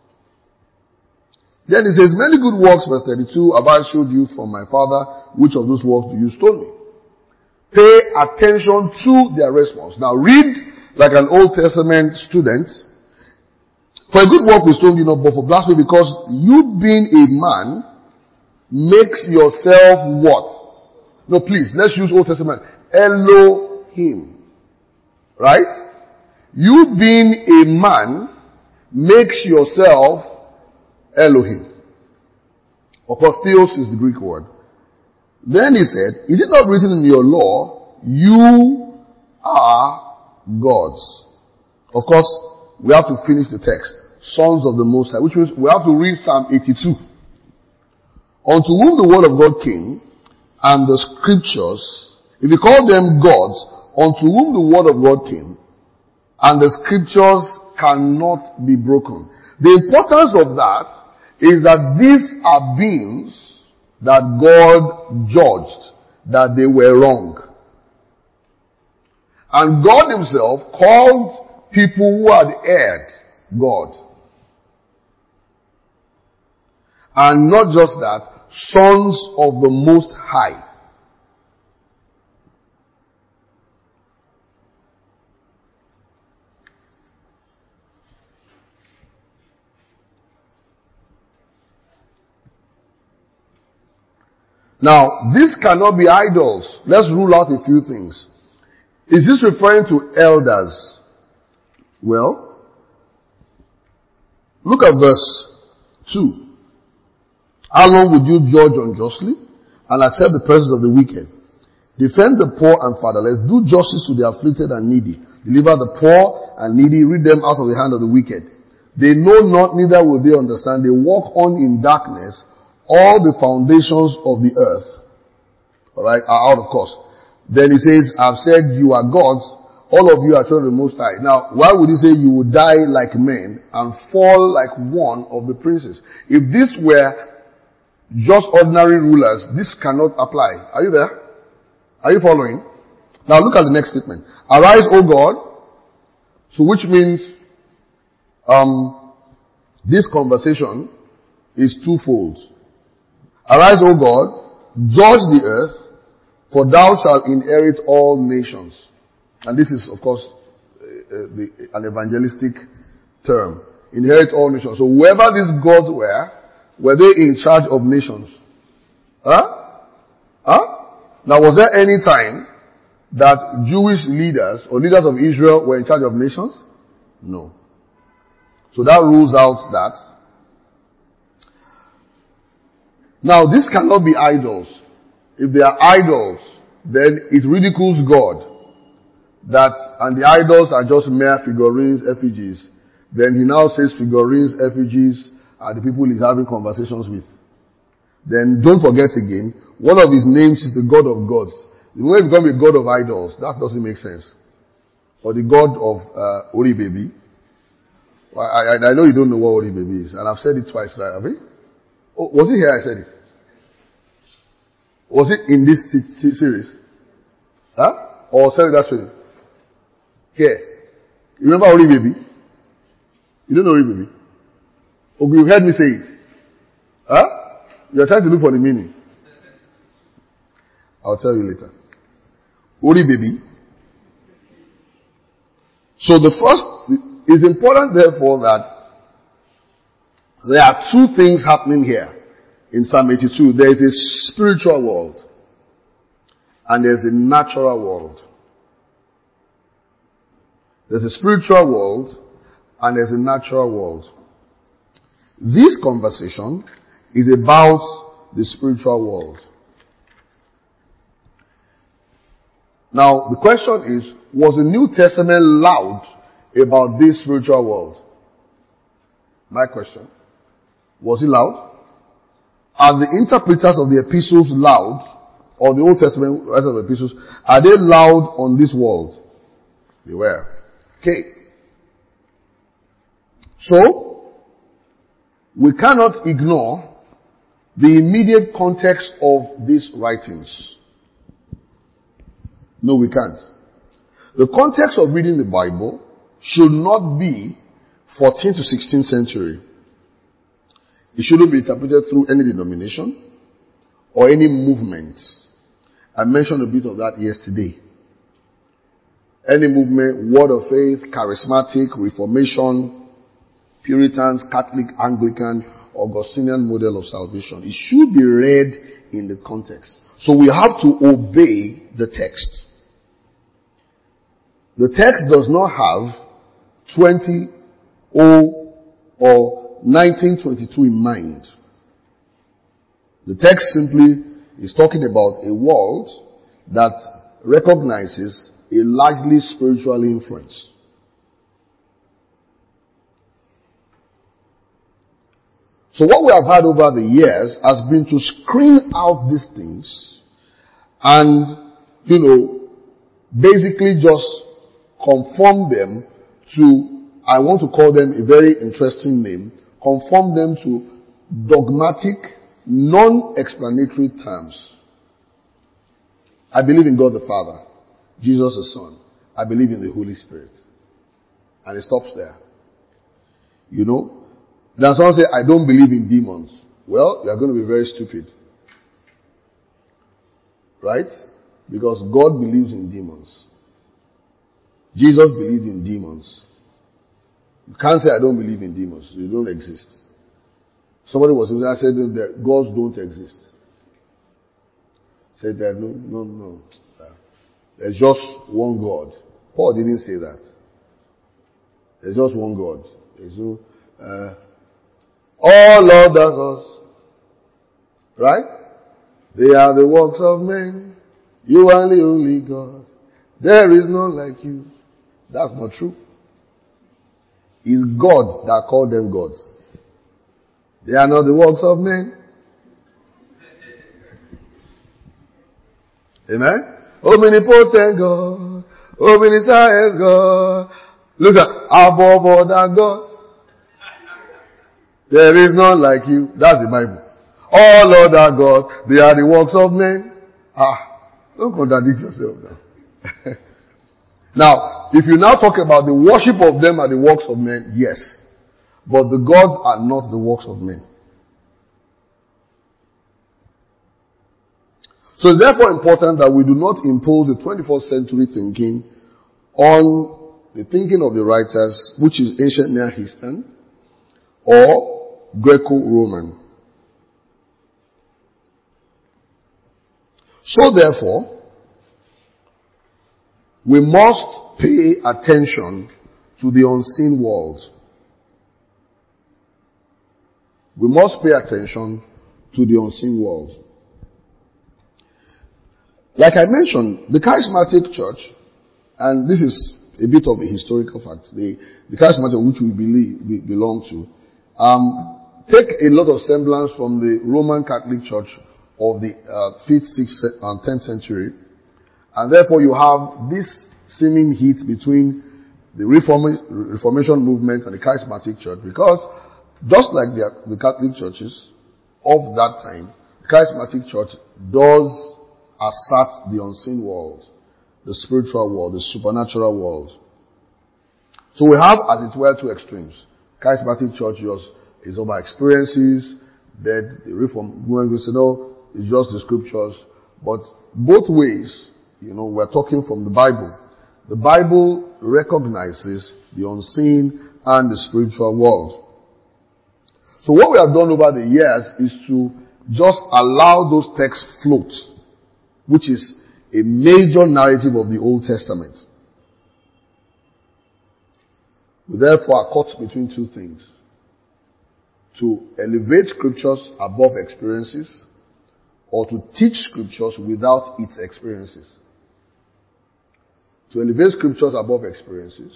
Then he says, many good works, verse 32, have I showed you from my Father. Which of those works do you stone me? Pay attention to their response. Now read like an Old Testament student. For a good work we stone you not, but for blasphemy, because you being a man makes yourself what? No, please, let's use Old Testament. Elohim. Right? You being a man makes yourself Elohim. Of course, theos is the Greek word. Then he said, is it not written in your law, you are gods? Of course, we have to finish the text. Sons of the Most High, which means we have to read Psalm 82. Unto whom the word of God came, and the scriptures, if you call them gods, unto whom the word of God came, and the scriptures cannot be broken. The importance of that is that these are beings that God judged that they were wrong. And God himself called people who had erred God. And not just that, sons of the Most High. Now, this cannot be idols. Let's rule out a few things. Is this referring to elders? Well, look at verse 2. How long would you judge unjustly and accept the presence of the wicked? Defend the poor and fatherless. Do justice to the afflicted and needy. Deliver the poor and needy. Rid them out of the hand of the wicked. They know not, neither will they understand. They walk on in darkness. All the foundations of the earth, alright, are out of course. Then he says, I've said you are gods. All of you are children of the Most High. Now, why would he say you will die like men and fall like one of the princes? If this were just ordinary rulers, this cannot apply. Are you there? Are you following? Now look at the next statement. Arise, O God. So which means, this conversation is twofold. Arise, O God, judge the earth, for thou shalt inherit all nations. And this is, of course, an evangelistic term. Inherit all nations. So whoever these gods were they in charge of nations? Now was there any time that Jewish leaders or leaders of Israel were in charge of nations? No. So that rules out that. Now this cannot be idols. If they are idols, then it ridicules God. And the idols are just mere figurines, effigies. Then he now says figurines, effigies are the people he's having conversations with. Then don't forget again, one of his names is the God of gods. The moment you become a God of idols, that doesn't make sense. Or the God of Ori Baby. I know you don't know what Ori Baby is, and I've said it twice, right? Have you? Oh, was it here I said it? Was it in this series? Huh? Or say it that way. Here. You remember Ori Baby? You don't know Ori Baby? Okay, you've heard me say it. Huh? You're trying to look for the meaning. I'll tell you later. Ori Baby. So the first, it's important therefore that there are two things happening here in Psalm 82. There is a spiritual world and there's a natural world. There's a spiritual world and there's a natural world. This conversation is about the spiritual world. Now, the question is, was the New Testament loud about this spiritual world? My question. Was it loud? Are the interpreters of the epistles loud, or the Old Testament writers of the epistles, are they loud on this world? They were. Okay. So, we cannot ignore the immediate context of these writings. No, we can't. The context of reading the Bible should not be 14th to 16th century. It shouldn't be interpreted through any denomination or any movement. I mentioned a bit of that yesterday. Any movement, Word of Faith, Charismatic, Reformation, Puritans, Catholic, Anglican, Augustinian model of salvation. It should be read in the context. So we have to obey the text. The text does not have 2000 or 1922 in mind. The text simply is talking about a world that recognizes a largely spiritual influence. So what we have had over the years has been to screen out these things and, basically just conform them to, I want to call them a very interesting name, conform them to dogmatic, non-explanatory terms. I believe in God the Father, Jesus the Son. I believe in the Holy Spirit. And it stops there. Then someone say, I don't believe in demons. Well, you're going to be very stupid. Right? Because God believes in demons. Jesus believed in demons. You can't say I don't believe in demons. They don't exist. Somebody was saying, I said that gods don't exist. Said that no. There's just one God. Paul didn't say that. There's just one God. There's no all other gods. Right? They are the works of men. You are the only God. There is none like you. That's not true. It's God that called them gods. They are not the works of men. Amen? Omnipotent God. Omniscient God. Look at above all that God. There is none like you. That's the Bible. All other gods, they are the works of men. Don't contradict yourself now. Now, if you now talk about the worship of them are the works of men, yes. But the gods are not the works of men. So it's therefore important that we do not impose the 21st century thinking on the thinking of the writers, which is ancient Near Eastern or Greco-Roman. So therefore, we must pay attention to the unseen world. We must pay attention to the unseen world. Like I mentioned, the charismatic church, and this is a bit of a historical fact, the charismatic which we belong to, take a lot of semblance from the Roman Catholic Church of the 5th, 6th, and 10th century. And therefore you have this seeming heat between the Reformation movement and the charismatic church, because just like the Catholic churches of that time, the charismatic church does assert the unseen world. the spiritual world, the supernatural world. So we have, as it were, two extremes. Charismatic church is over experiences. Then the Reformed movement will say, no, it's just the scriptures. But both ways, we're talking from the Bible. The Bible recognizes the unseen and the spiritual world. So what we have done over the years is to just allow those texts float, which is a major narrative of the Old Testament. We therefore are caught between two things. To elevate scriptures above experiences, or to teach scriptures without its experiences. To elevate scriptures above experiences.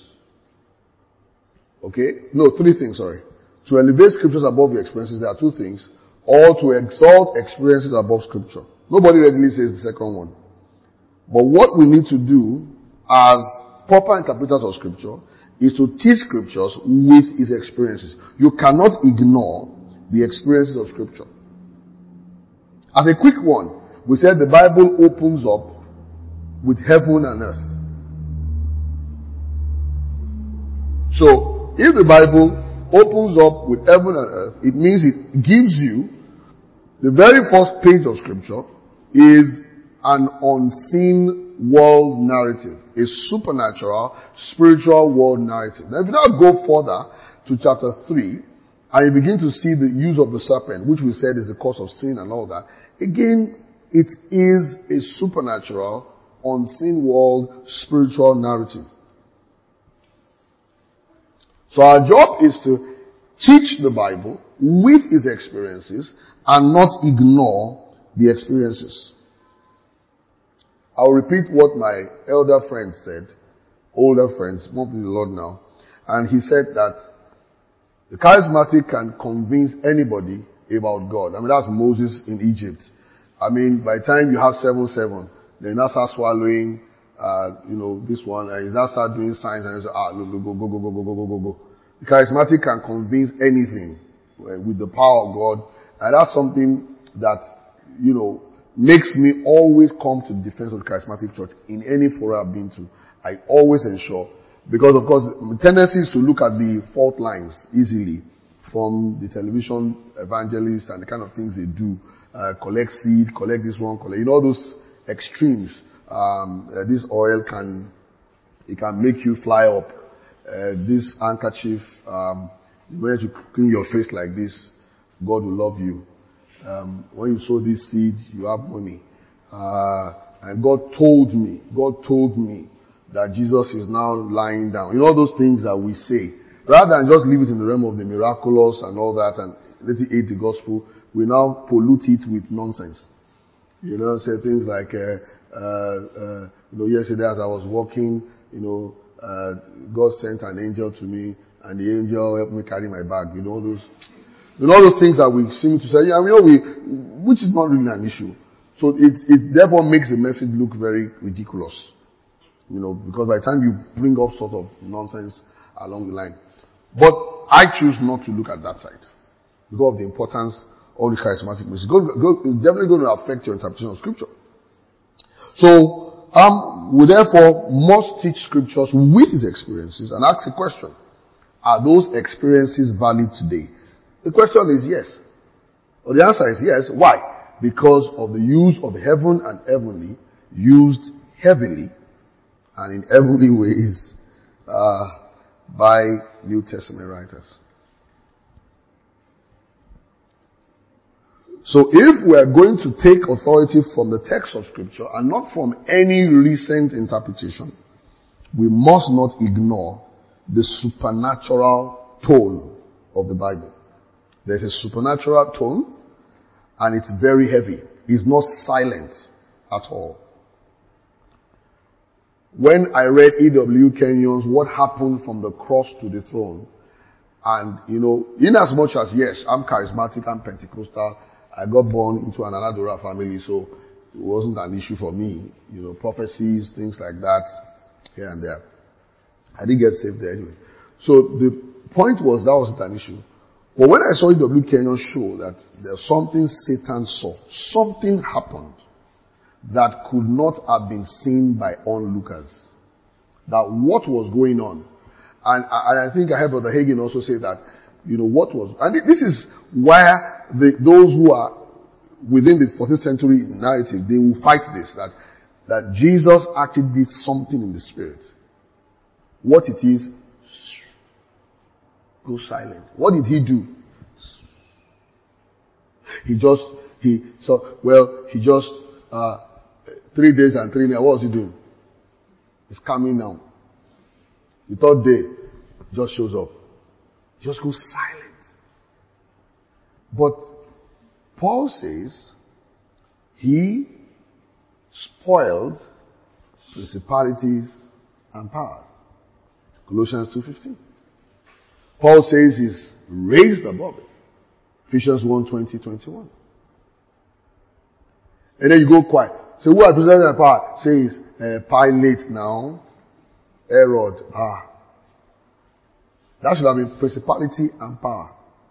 Okay? No, three things, sorry. To elevate scriptures above the experiences, there are two things. Or to exalt experiences above scripture. Nobody regularly says the second one. But what we need to do as proper interpreters of scripture is to teach scriptures with its experiences. You cannot ignore the experiences of scripture. As a quick one, we said the Bible opens up with heaven and earth. So, if the Bible opens up with heaven and earth, it means it gives you the very first page of scripture is an unseen world narrative, a supernatural, spiritual world narrative. Now, if you now go further to chapter 3, and you begin to see the use of the serpent, which we said is the cause of sin and all that, again, it is a supernatural, unseen world, spiritual narrative. So our job is to teach the Bible with its experiences and not ignore the experiences. I'll repeat what my elder friend said, older friends, won't be the Lord now. And he said that the charismatic can convince anybody about God. I mean, that's Moses in Egypt. I mean, by the time you have 7, then you now start swallowing, this one, and you now start doing signs, and you say, go. The charismatic can convince anything with the power of God. And that's something that, makes me always come to the defense of the charismatic church in any forum I've been to. I always ensure, because of course, the tendency is to look at the fault lines easily from the television evangelists and the kind of things they do. Collect seed, collect this one, collect, all those extremes. This oil can make you fly up. This handkerchief, when you clean your face like this, God will love you. When you sow this seed, you have money. And God told me that Jesus is now lying down. All those things that we say. Rather than just leave it in the realm of the miraculous and all that and let it aid the gospel, we now pollute it with nonsense. Say things like, yesterday as I was walking, God sent an angel to me and the angel helped me carry my bag. All those things that we seem to say, which is not really an issue. So it therefore makes the message look very ridiculous. Because by the time you bring up sort of nonsense along the line. But I choose not to look at that side. Because of the importance of the charismatic message. It's definitely going to affect your interpretation of scripture. So, we therefore must teach scriptures with its experiences and ask a question. Are those experiences valid today? The question is yes. Well, the answer is yes. Why? Because of the use of heaven and heavenly, used heavily and in heavenly ways by New Testament writers. So if we are going to take authority from the text of scripture and not from any recent interpretation, we must not ignore the supernatural tone of the Bible. There's a supernatural tone and it's very heavy. It's not silent at all. When I read E.W. Kenyon's What Happened from the Cross to the Throne, and in as much as yes, I'm charismatic, I'm Pentecostal, I got born into an Anadora family, so it wasn't an issue for me. Prophecies, things like that, here and there. I didn't get saved there anyway. So the point was that wasn't an issue. But when I saw E.W. Kenyon show that there's something Satan saw, something happened that could not have been seen by onlookers. That what was going on. And I think I heard Brother Hagin also say that, what was, and this is where those who are within the 14th century narrative, they will fight this, that Jesus actually did something in the spirit. What it is, go silent. What did he do? He just 3 days and 3 nights, what was he doing? He's coming now. The third day, just shows up. Just goes silent. But Paul says, he spoiled principalities and powers. Colossians 2:15. Paul says he's raised above it. Ephesians 1:20-21. And then you go quiet. So who are presenting the power? Says Pilate now. Herod. That should have been principality and power.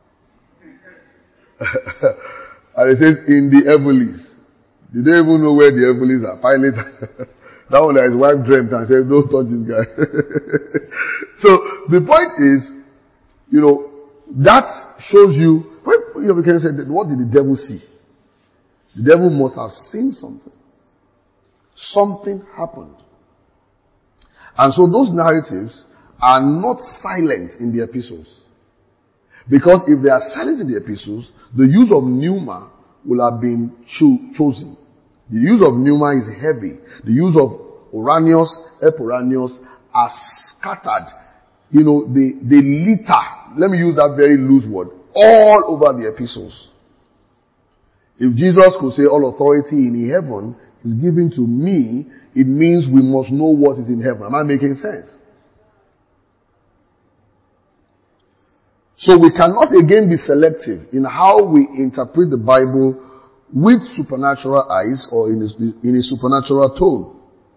And it says in the heavenlies. They don't even know where the heavenlies are. Pilate. That one that his wife dreamt and said, don't touch this guy. So the point is, that shows you, we can say, what did the devil see? The devil must have seen something. Something happened. And so those narratives are not silent in the epistles. Because if they are silent in the epistles, the use of pneuma will have been chosen. The use of pneuma is heavy. The use of Oranios, Eporanios are scattered. They litter, let me use that very loose word, all over the epistles. If Jesus could say all authority in heaven is given to me, it means we must know what is in heaven. Am I making sense? So we cannot again be selective in how we interpret the Bible with supernatural eyes or in a supernatural tone.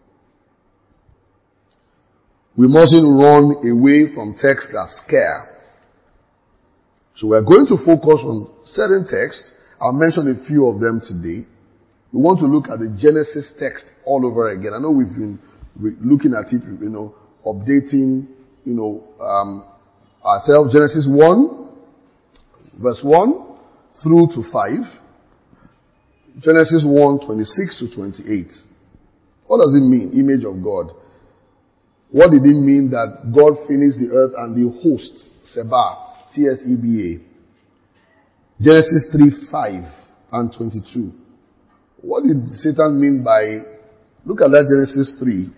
We mustn't run away from texts that scare. So we're going to focus on certain texts. I'll mention a few of them today. We want to look at the Genesis text all over again. I know we've been looking at it, updating, ourselves. Genesis 1, verse 1 through to 5. Genesis 1, 26 to 28. What does it mean? Image of God. What did it mean that God finished the earth and the hosts, Seba, T-S-E-B-A? Genesis 3, 5 and 22. What did Satan mean by, look at that Genesis 3.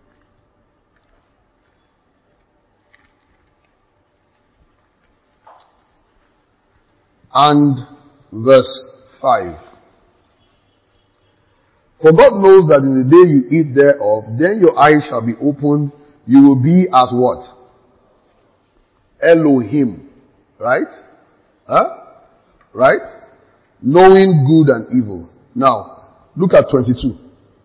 And verse 5. For God knows that in the day you eat thereof, then your eyes shall be opened, you will be as what? Elohim. Right? Right? Knowing good and evil. Now, look at 22.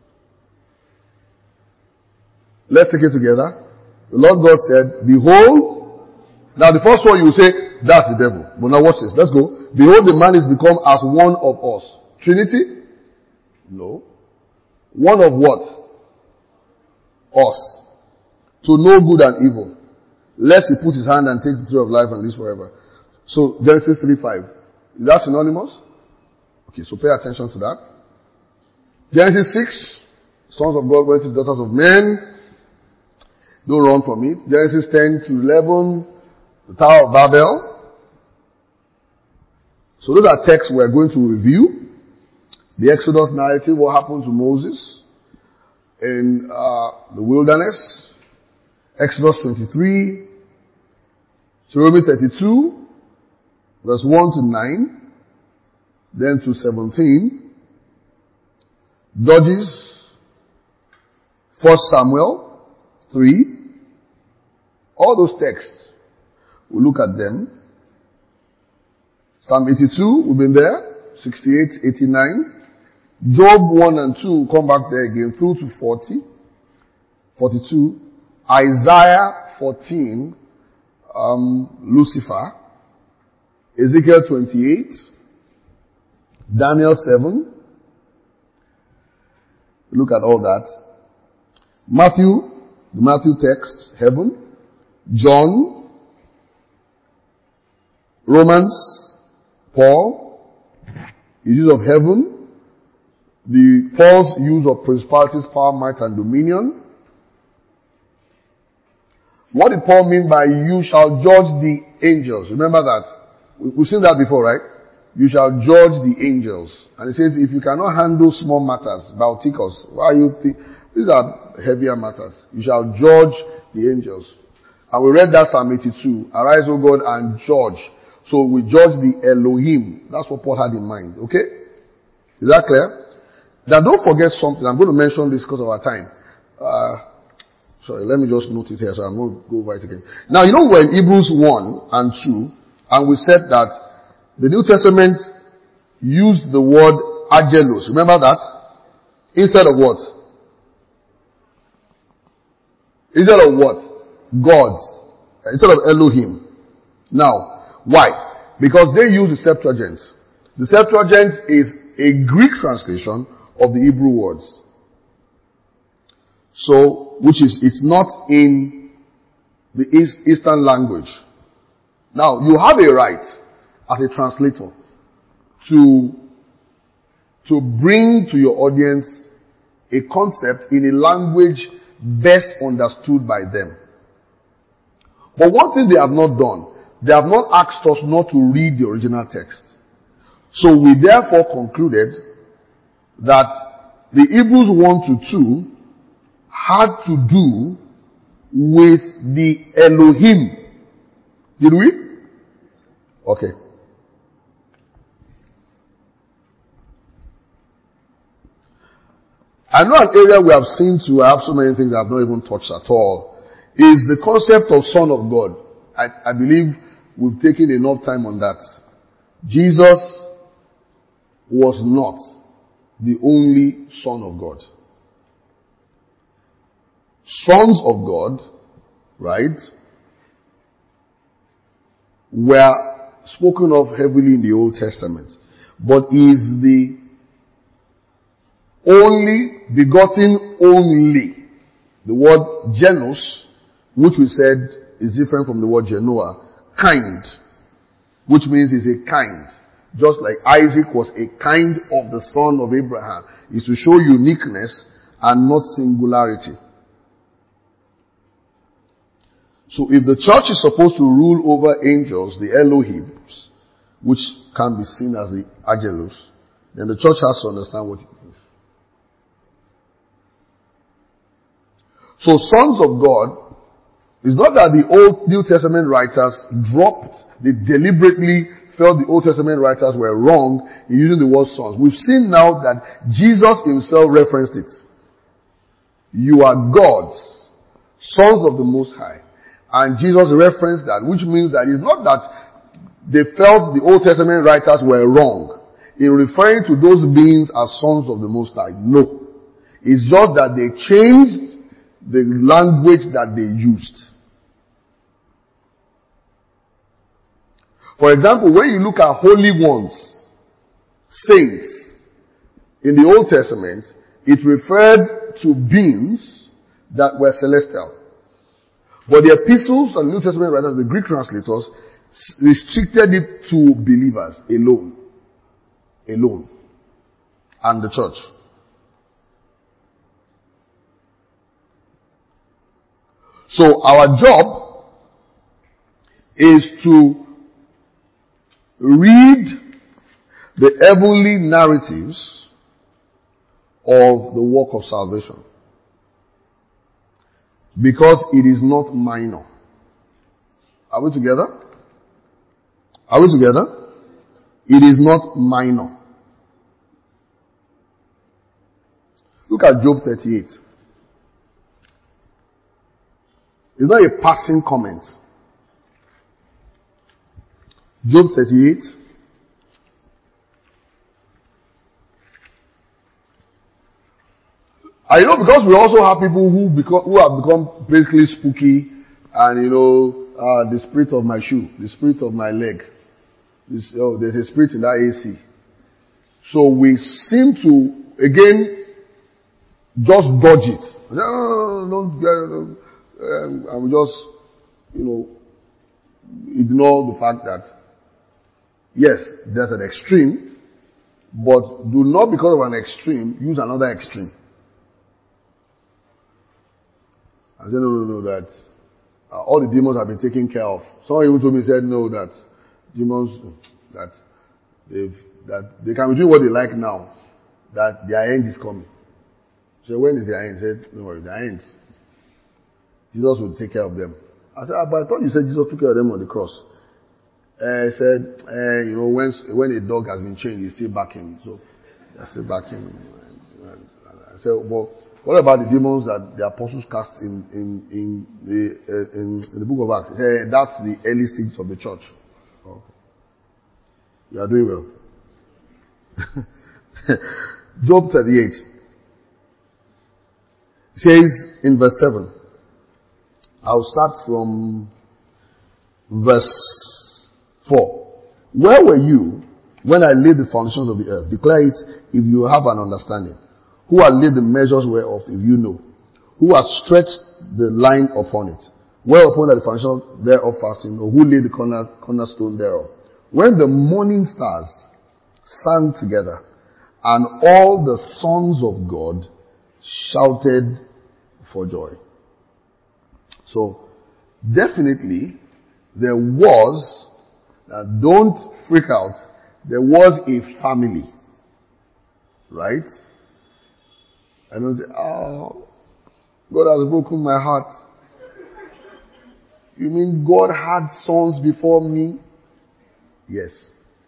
Let's take it together. The Lord God said, behold, now the first one you will say, that's the devil. But now watch this. Let's go. Behold, the man is become as one of us. Trinity? No. One of what? Us. To know good and evil. Lest he put his hand and take the tree of life and live forever. So, Genesis 3:5. Is that synonymous? Okay, so pay attention to that. Genesis 6. Sons of God went to the daughters of men. Don't run from it. Genesis 10 to 11. The Tower of Babel. So those are texts we're going to review. The Exodus narrative, what happened to Moses in the wilderness. Exodus 23. Deuteronomy 32, verse 1 to 9. Then to 17. Judges. 1 Samuel 3. All those texts. We'll look at them. Psalm 82, we've been there. 68, 89. Job 1 and 2, come back there again, through to 40. 42. Isaiah 14, Lucifer. Ezekiel 28. Daniel 7. Look at all that. Matthew, the Matthew text, heaven. John, Romans, Paul, his use of heaven. Paul's use of principalities, power, might, and dominion. What did Paul mean by you shall judge the angels? Remember that. We've seen that before, right? You shall judge the angels. And it says, if you cannot handle small matters, Bautikos, why you think, these are heavier matters. You shall judge the angels. And we read that Psalm 82. Arise, O God, and judge. So we judge the Elohim. That's what Paul had in mind. Okay? Is that clear? Now don't forget something. I'm going to mention this because of our time. Sorry, let me just note it here so I'm going to go over it again. Now, you know when Hebrews 1 and 2, and we said that the New Testament used the word angelos. Remember that? Instead of what? Instead of what? God. Instead of Elohim. Now, why? Because they use the Septuagint. The Septuagint is a Greek translation of the Hebrew words. So, it's not in the Eastern language. Now, you have a right as a translator to bring to your audience a concept in a language best understood by them. But one thing they have not done, they have not asked us not to read the original text. So we therefore concluded that the Hebrews 1 to 2 had to do with the Elohim. Did we? Okay. I know an area we have seen to have so many things I have not even touched at all is the concept of Son of God. I believe we've taken enough time on that. Jesus was not the only Son of God. Sons of God, right, were spoken of heavily in the Old Testament, but is the only begotten only. The word genus, which we said is different from the word genoa, kind, which means is a kind. Just like Isaac was a kind of the son of Abraham, is to show uniqueness and not singularity. So if the church is supposed to rule over angels, the Elohims, which can be seen as the angelos, then the church has to understand what it means. So sons of God, it's not that the Old New Testament writers they deliberately felt the Old Testament writers were wrong in using the word sons. We've seen now that Jesus himself referenced it. You are gods, sons of the Most High. And Jesus referenced that, which means that it's not that they felt the Old Testament writers were wrong in referring to those beings as sons of the Most High. No. It's just that they changed the language that they used. For example, when you look at holy ones, saints, in the Old Testament, it referred to beings that were celestial. But the epistles and New Testament writers, the Greek translators, restricted it to believers alone. Alone. And the church. So our job is to read the heavenly narratives of the work of salvation. Because it is not minor. Are we together? Are we together? It is not minor. Look at Job 38. It's not a passing comment. Job 38. And you know, because we also have people who have become basically spooky and the spirit of my shoe, the spirit of my leg. There's a spirit in that AC. So we seem to, again, just dodge it. I said, no, don't, I will just, ignore the fact that, yes, there's an extreme, but do not, because of an extreme, use another extreme. I said, no, that all the demons have been taken care of. Someone even told me, said, no, that demons, that they can be doing what they like now, that their end is coming. So when is their end? He said, no worry, their end. Jesus will take care of them. I said, but I thought you said Jesus took care of them on the cross. He said, when a dog has been chained, he's still barking. So they're still barking. I said, well, what about the demons that the apostles cast in the book of Acts? He said, that's the early stage of the church. Oh. You are doing well. Job 38. It says in verse 7. I'll start from verse 4. Where were you when I laid the foundations of the earth? Declare it if you have an understanding. Who has laid the measures whereof, if you know? Who has stretched the line upon it? Whereupon that the foundation thereof fasting, or who laid the cornerstone thereof? When the morning stars sang together, and all the sons of God shouted for joy. So, definitely, there was, don't freak out, there was a family. Right? I don't say, oh, God has broken my heart. You mean God had sons before me? Yes.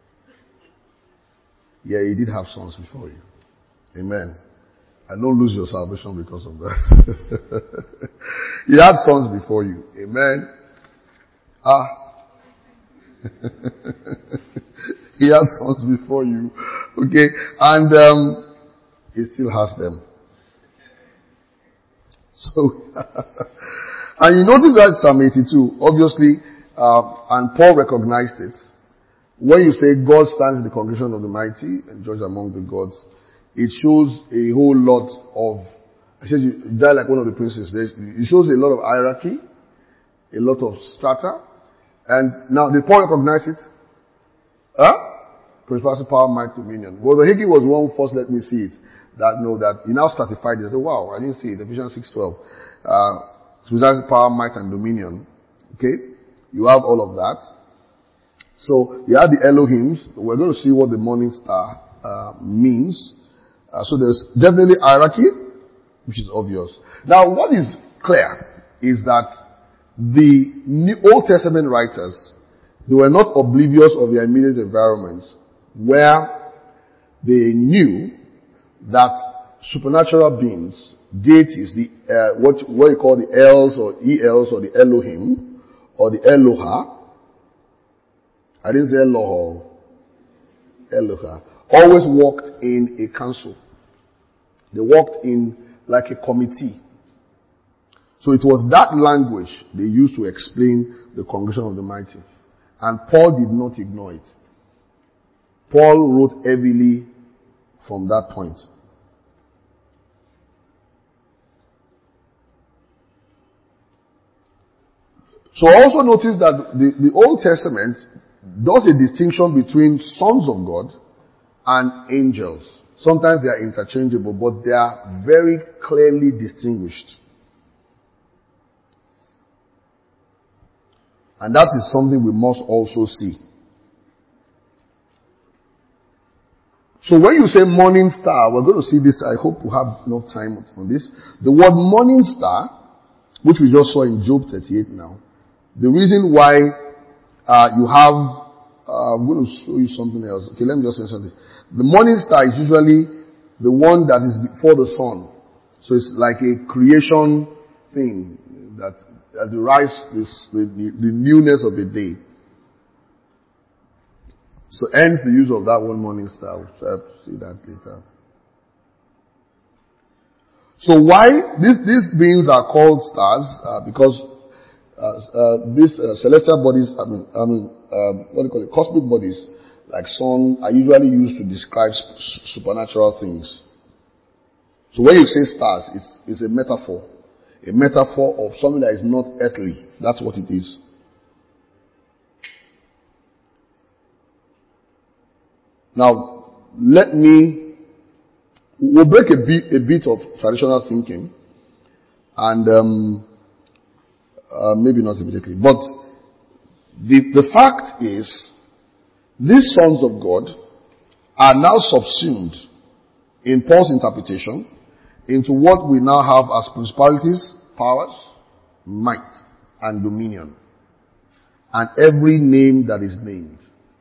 Yeah, He did have sons before you. Amen. And don't lose your salvation because of that. He had sons before you. Amen. He had sons before you. Okay. And He still has them. So, and you notice that Psalm 82, obviously, and Paul recognized it. When you say God stands in the congregation of the mighty and judge among the gods, it shows a whole lot of, I said you die like one of the princes. It shows a lot of hierarchy, a lot of strata. And now, did Paul recognize it? Principality, power, might, dominion. Well, the Hagee was the one who first let me see it. That he now stratified it. I said, wow, I didn't see it. Ephesians 6:12. Principality, power, might, and dominion. Okay? You have all of that. So, you have the Elohims. We're going to see what the morning star means. So there's definitely hierarchy, which is obvious. Now, what is clear is that the Old Testament writers, they were not oblivious of their immediate environments, where they knew that supernatural beings, deities, what you call the Els or ELs or the Elohim or the Eloha, I didn't say Eloho, Eloha, always walked in a council. They walked in like a committee. So it was that language they used to explain the congregation of the mighty. And Paul did not ignore it. Paul wrote heavily from that point. So also notice that the Old Testament does a distinction between sons of God and angels. Sometimes they are interchangeable, but they are very clearly distinguished. And that is something we must also see. So when you say morning star, we're going to see this. I hope we have enough time on this. The word morning star, which we just saw in Job 38 now, the reason why you have, I'm going to show you something else. Okay, let me just say something. The morning star is usually the one that is before the sun. So it's like a creation thing that derives the newness of the day. So hence the use of that one morning star. We'll try to see that later. So why these beings are called stars? Because these celestial bodies, what do you call it? Cosmic bodies, like sun, are usually used to describe supernatural things. So when you say stars, it's a metaphor. A metaphor of something that is not earthly. That's what it is. Now, we'll break a bit of traditional thinking, and maybe not immediately, but the fact is, these sons of God are now subsumed in Paul's interpretation into what we now have as principalities, powers, might, and dominion, and every name that is named.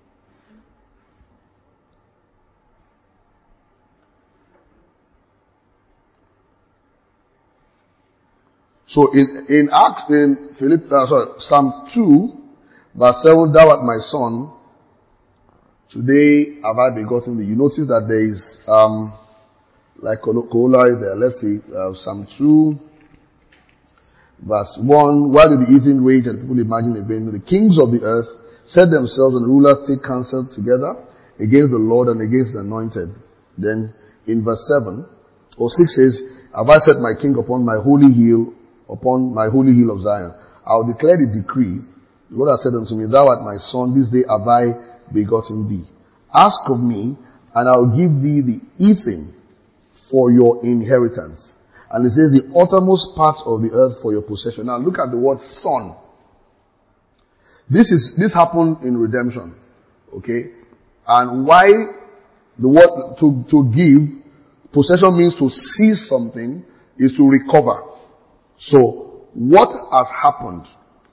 So in Psalm 2, verse 7, thou art my son, today have I begotten thee. You notice that there is, like corollary there. Let's see, Psalm 2, verse 1, why did the heathen rage and people imagine a vain? The kings of the earth set themselves and rulers take counsel together against the Lord and against the anointed. Then in verse 7 or 6 says, have I set my king upon my holy hill of Zion? I will declare the decree. The Lord has said unto me, thou art my son, this day have I begotten thee. Ask of me, and I will give thee the ephah for your inheritance. And it says the uttermost parts of the earth for your possession. Now look at the word son. This happened in redemption. Okay? And why the word to give, possession means to seize something, is to recover. So, what has happened?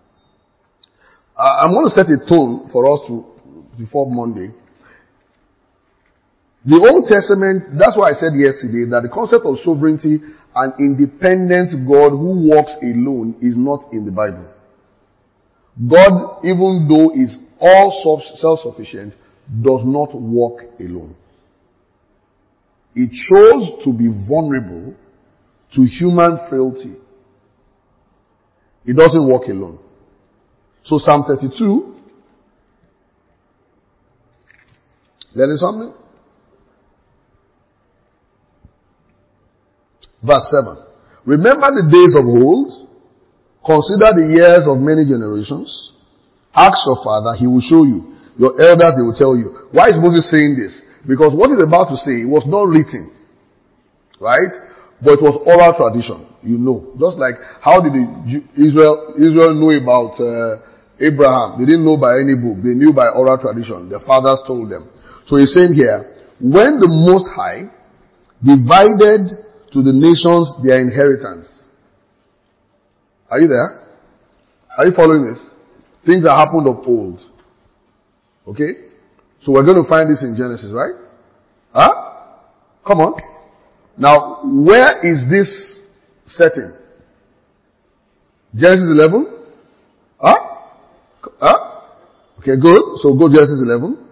I'm going to set a tone for us before Monday. The Old Testament, that's why I said yesterday that the concept of sovereignty and independent God who walks alone is not in the Bible. God, even though is all self-sufficient, does not walk alone. It chose to be vulnerable to human frailty. It doesn't walk alone. So Psalm 32, learning something? Verse 7. Remember the days of old. Consider the years of many generations. Ask your father, he will show you. Your elders, they will tell you. Why is Moses saying this? Because what he's about to say, it was not written. Right? But it was oral tradition, you know. Just like, how did Israel know about Abraham? They didn't know by any book. They knew by oral tradition. Their fathers told them. So he's saying here, when the Most High divided to the nations their inheritance. Are you there? Are you following this? Things that happened of old. Okay? So we're going to find this in Genesis, right? Huh? Come on. Now, where is this setting? Genesis 11? Huh? Okay, good. So go Genesis 11.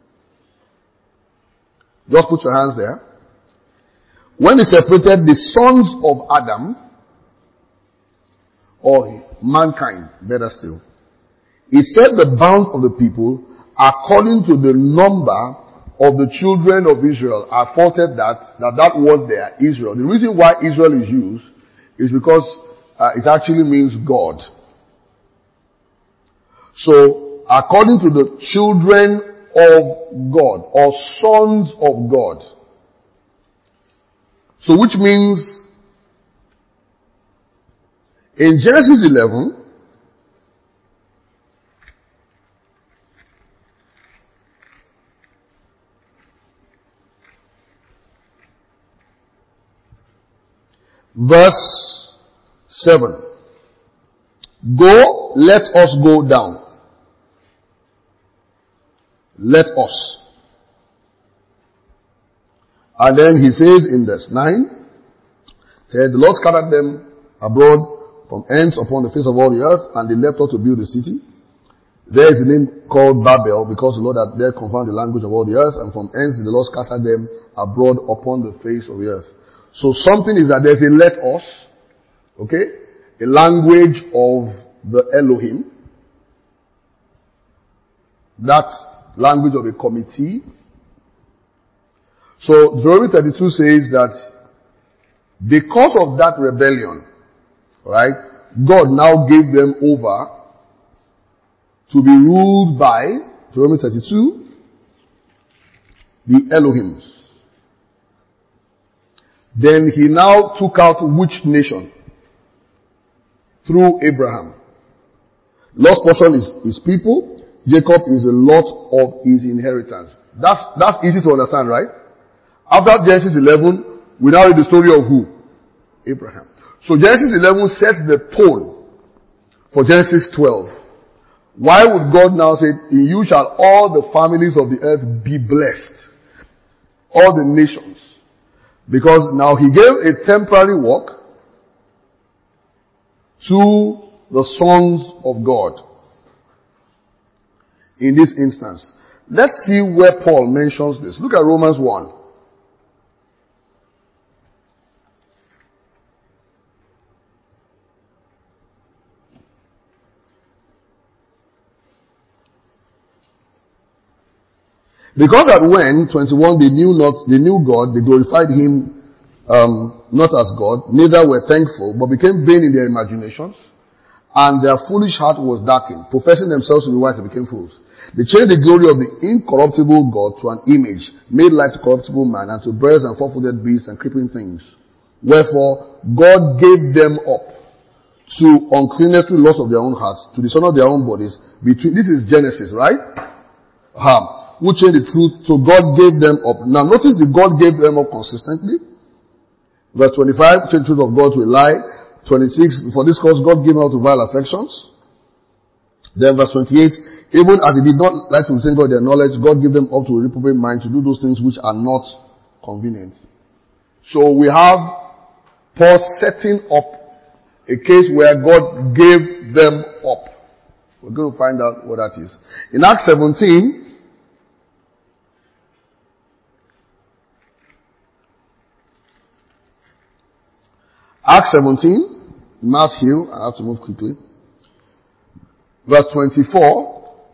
Just put your hands there. When he separated the sons of Adam, or mankind, better still, he set the bounds of the people according to the number of the children of Israel. I faulted that word there, Israel. The reason why Israel is used is because it actually means God. So, according to the children of God, or sons of God. So which means, in Genesis 11, verse 7. Go, let us go down. Let us. And then he says in verse 9, said, the Lord scattered them abroad from ends upon the face of all the earth, and they left out to build the city. There is a name called Babel, because the Lord had there confounded the language of all the earth, and from ends the Lord scattered them abroad upon the face of the earth. So something is that there's a let us, okay? A language of the Elohim. That language of a committee. So Deuteronomy 32 says that Because of that rebellion, right, God now gave them over to be ruled by, Deuteronomy 32, the Elohims. Then he now took out which nation? Through Abraham. Lord's portion is his people. Jacob is a lot of his inheritance. That's easy to understand, right? After Genesis 11, we now read the story of who? Abraham. So Genesis 11 sets the tone for Genesis 12. Why would God now say, in you shall all the families of the earth be blessed? All the nations. Because now he gave a temporary work to the sons of God. In this instance. Let's see where Paul mentions this. Look at Romans 1. Because that when, 21, they knew God, they glorified him, not as God, neither were thankful, but became vain in their imaginations, and their foolish heart was darkened. Professing themselves to be wise, they became fools. They changed the glory of the incorruptible God to an image, made like to corruptible man, and to birds and four-footed beasts and creeping things. Wherefore, God gave them up to uncleanness through the lust of their own hearts, to the dishonor of their own bodies. This is Genesis, right? Who changed the truth, so God gave them up. Now notice the God gave them up consistently. Verse 25, change the truth of God to a lie. 26, for this cause God gave out to vile affections. Then verse 28, even as he did not like to retain God their knowledge, God gave them up to a reprobate mind to do those things which are not convenient. So we have Paul setting up a case where God gave them up. We're going to find out what that is. In Acts 17, Acts 17, Mars Hill, I have to move quickly. Verse 24.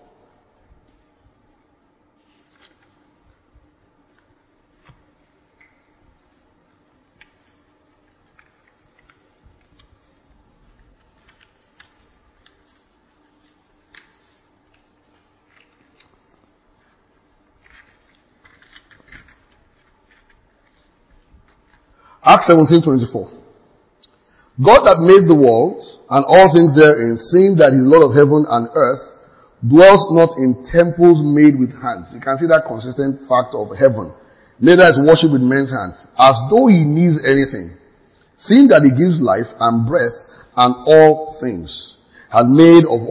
Acts 17:24. God that made the world and all things therein, seeing that he is Lord of heaven and earth, dwells not in temples made with hands. You can see that consistent fact of heaven. Neither is worship with men's hands, as though he needs anything. Seeing that he gives life and breath and all things, had made of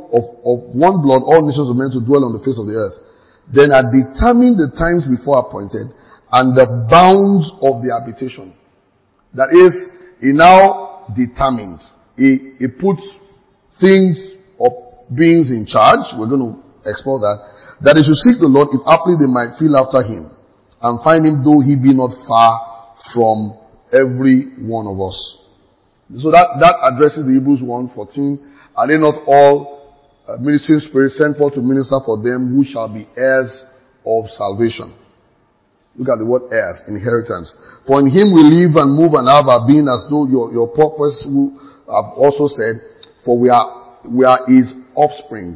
one blood all nations of men to dwell on the face of the earth, then had determined the times before appointed and the bounds of the habitation. That is, he now determined. He puts things or beings in charge. We're going to explore that. That they should seek the Lord, if haply they might feel after him, and find him though he be not far from every one of us. So that addresses the Hebrews 1:14. Are they not all ministering spirits sent forth to minister for them who shall be heirs of salvation? Look at the word heirs, inheritance. For in him we live and move and have our being, as though your purpose who have also said, for we are his offspring.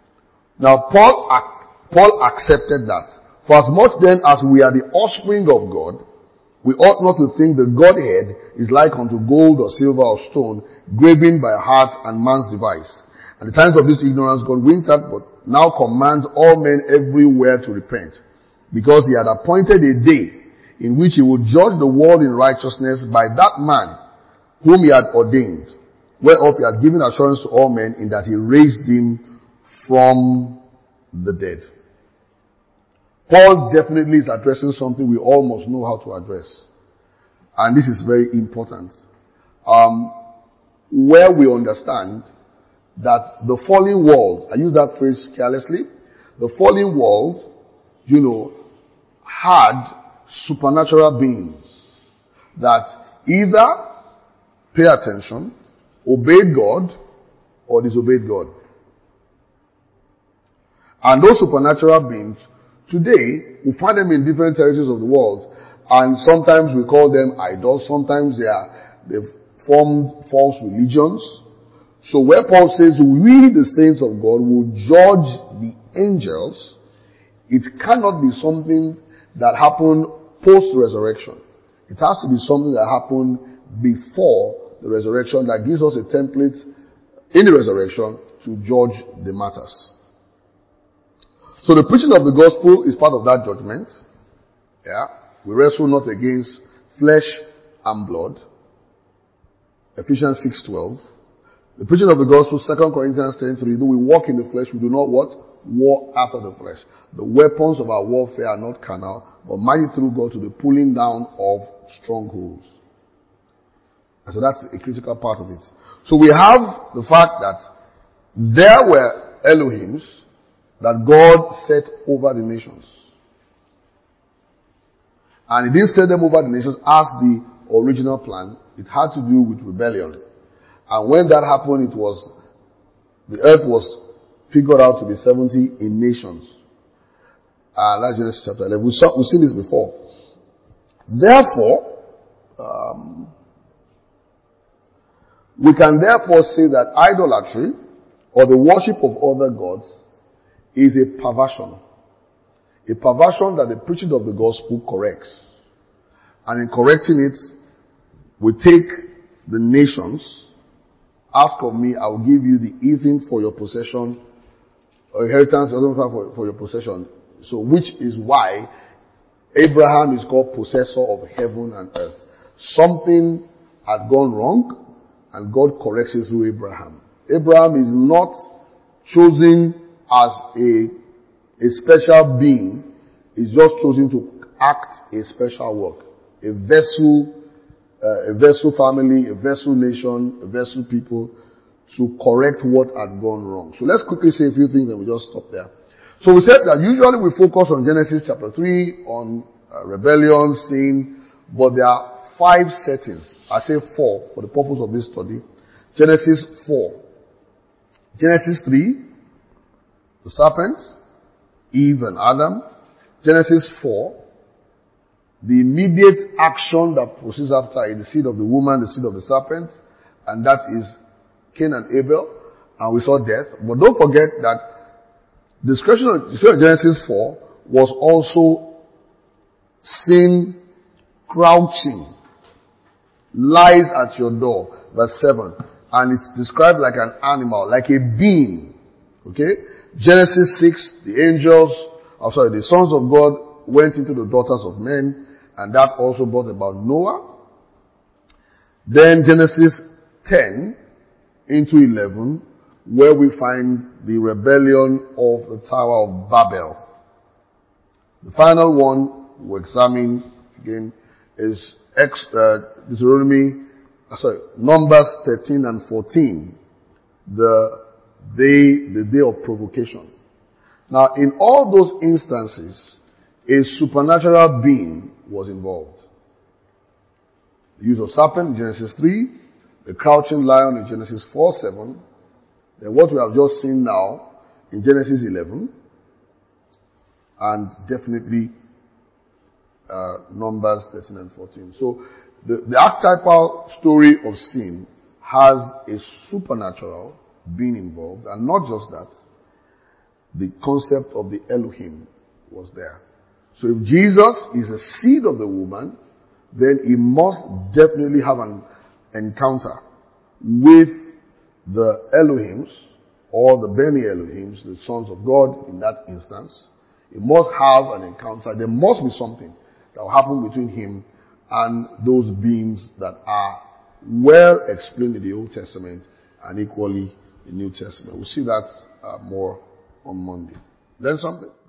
Now Paul accepted that. For as much then as we are the offspring of God, we ought not to think the Godhead is like unto gold or silver or stone, graven by heart and man's device. At the times of this ignorance God winked at, but now commands all men everywhere to repent. Because he had appointed a day in which he would judge the world in righteousness by that man whom he had ordained, whereof he had given assurance to all men in that he raised him from the dead. Paul definitely is addressing something we all must know how to address. And this is very important. Where we understand that the fallen world, I use that phrase carelessly, the fallen world, had supernatural beings that either pay attention, obeyed God, or disobeyed God. And those supernatural beings, today, we find them in different territories of the world. And sometimes we call them idols. Sometimes they've formed false religions. So where Paul says we, the saints of God, will judge the angels, it cannot be something that happened post-resurrection. It has to be something that happened before the resurrection that gives us a template in the resurrection to judge the matters. So the preaching of the gospel is part of that judgment. Yeah. We wrestle not against flesh and blood. Ephesians 6:12. The preaching of the gospel, 2 Corinthians 10:3. Though we walk in the flesh, we do not what? War after the flesh. The weapons of our warfare are not carnal, but mighty through God to the pulling down of strongholds. And so that's a critical part of it. So we have the fact that there were Elohims that God set over the nations. And He didn't set them over the nations as the original plan. It had to do with rebellion. And when that happened, the earth was figured out to be 70 in nations. That's Genesis chapter 11. We've seen this before. Therefore, we can therefore say that idolatry or the worship of other gods is a perversion. A perversion that the preaching of the gospel corrects. And in correcting it, we take the nations. Ask of me, I will give you the heathen for your possession, or inheritance for your possession. So which is why Abraham is called possessor of heaven and earth. Something had gone wrong, and God corrects it through Abraham. Abraham is not chosen as a special being. He's just chosen to act a special work. A vessel family, a vessel nation, a vessel people to correct what had gone wrong. So let's quickly say a few things and we just stop there. So we said that usually we focus on Genesis chapter 3, on rebellion, sin, but there are 5 settings. I say 4 for the purpose of this study. Genesis 4. Genesis 3, the serpent, Eve and Adam. Genesis 4, the immediate action that proceeds after is the seed of the woman, the seed of the serpent, and that is Cain and Abel, and we saw death. But don't forget that the description of Genesis 4 was also sin crouching, lies at your door, verse 7, and it's described like an animal, like a being. Okay? Genesis 6, the sons of God went into the daughters of men, and that also brought about Noah. Then Genesis 10 into 11, where we find the rebellion of the Tower of Babel. The final one we examine again is Numbers 13 and 14, the day of provocation. Now, in all those instances, a supernatural being was involved. The use of serpent in Genesis 3, the crouching lion in Genesis 4:7, then what we have just seen now in Genesis 11, and definitely Numbers 13 and 14. So the archetypal story of sin has a supernatural being involved, and not just that, the concept of the Elohim was there. So if Jesus is a seed of the woman, then he must definitely have an encounter with the Elohims, or the Beni Elohims, the sons of God in that instance. He must have an encounter. There must be something that will happen between him and those beings that are well explained in the Old Testament and equally the New Testament. We'll see that more on Monday. Learn something?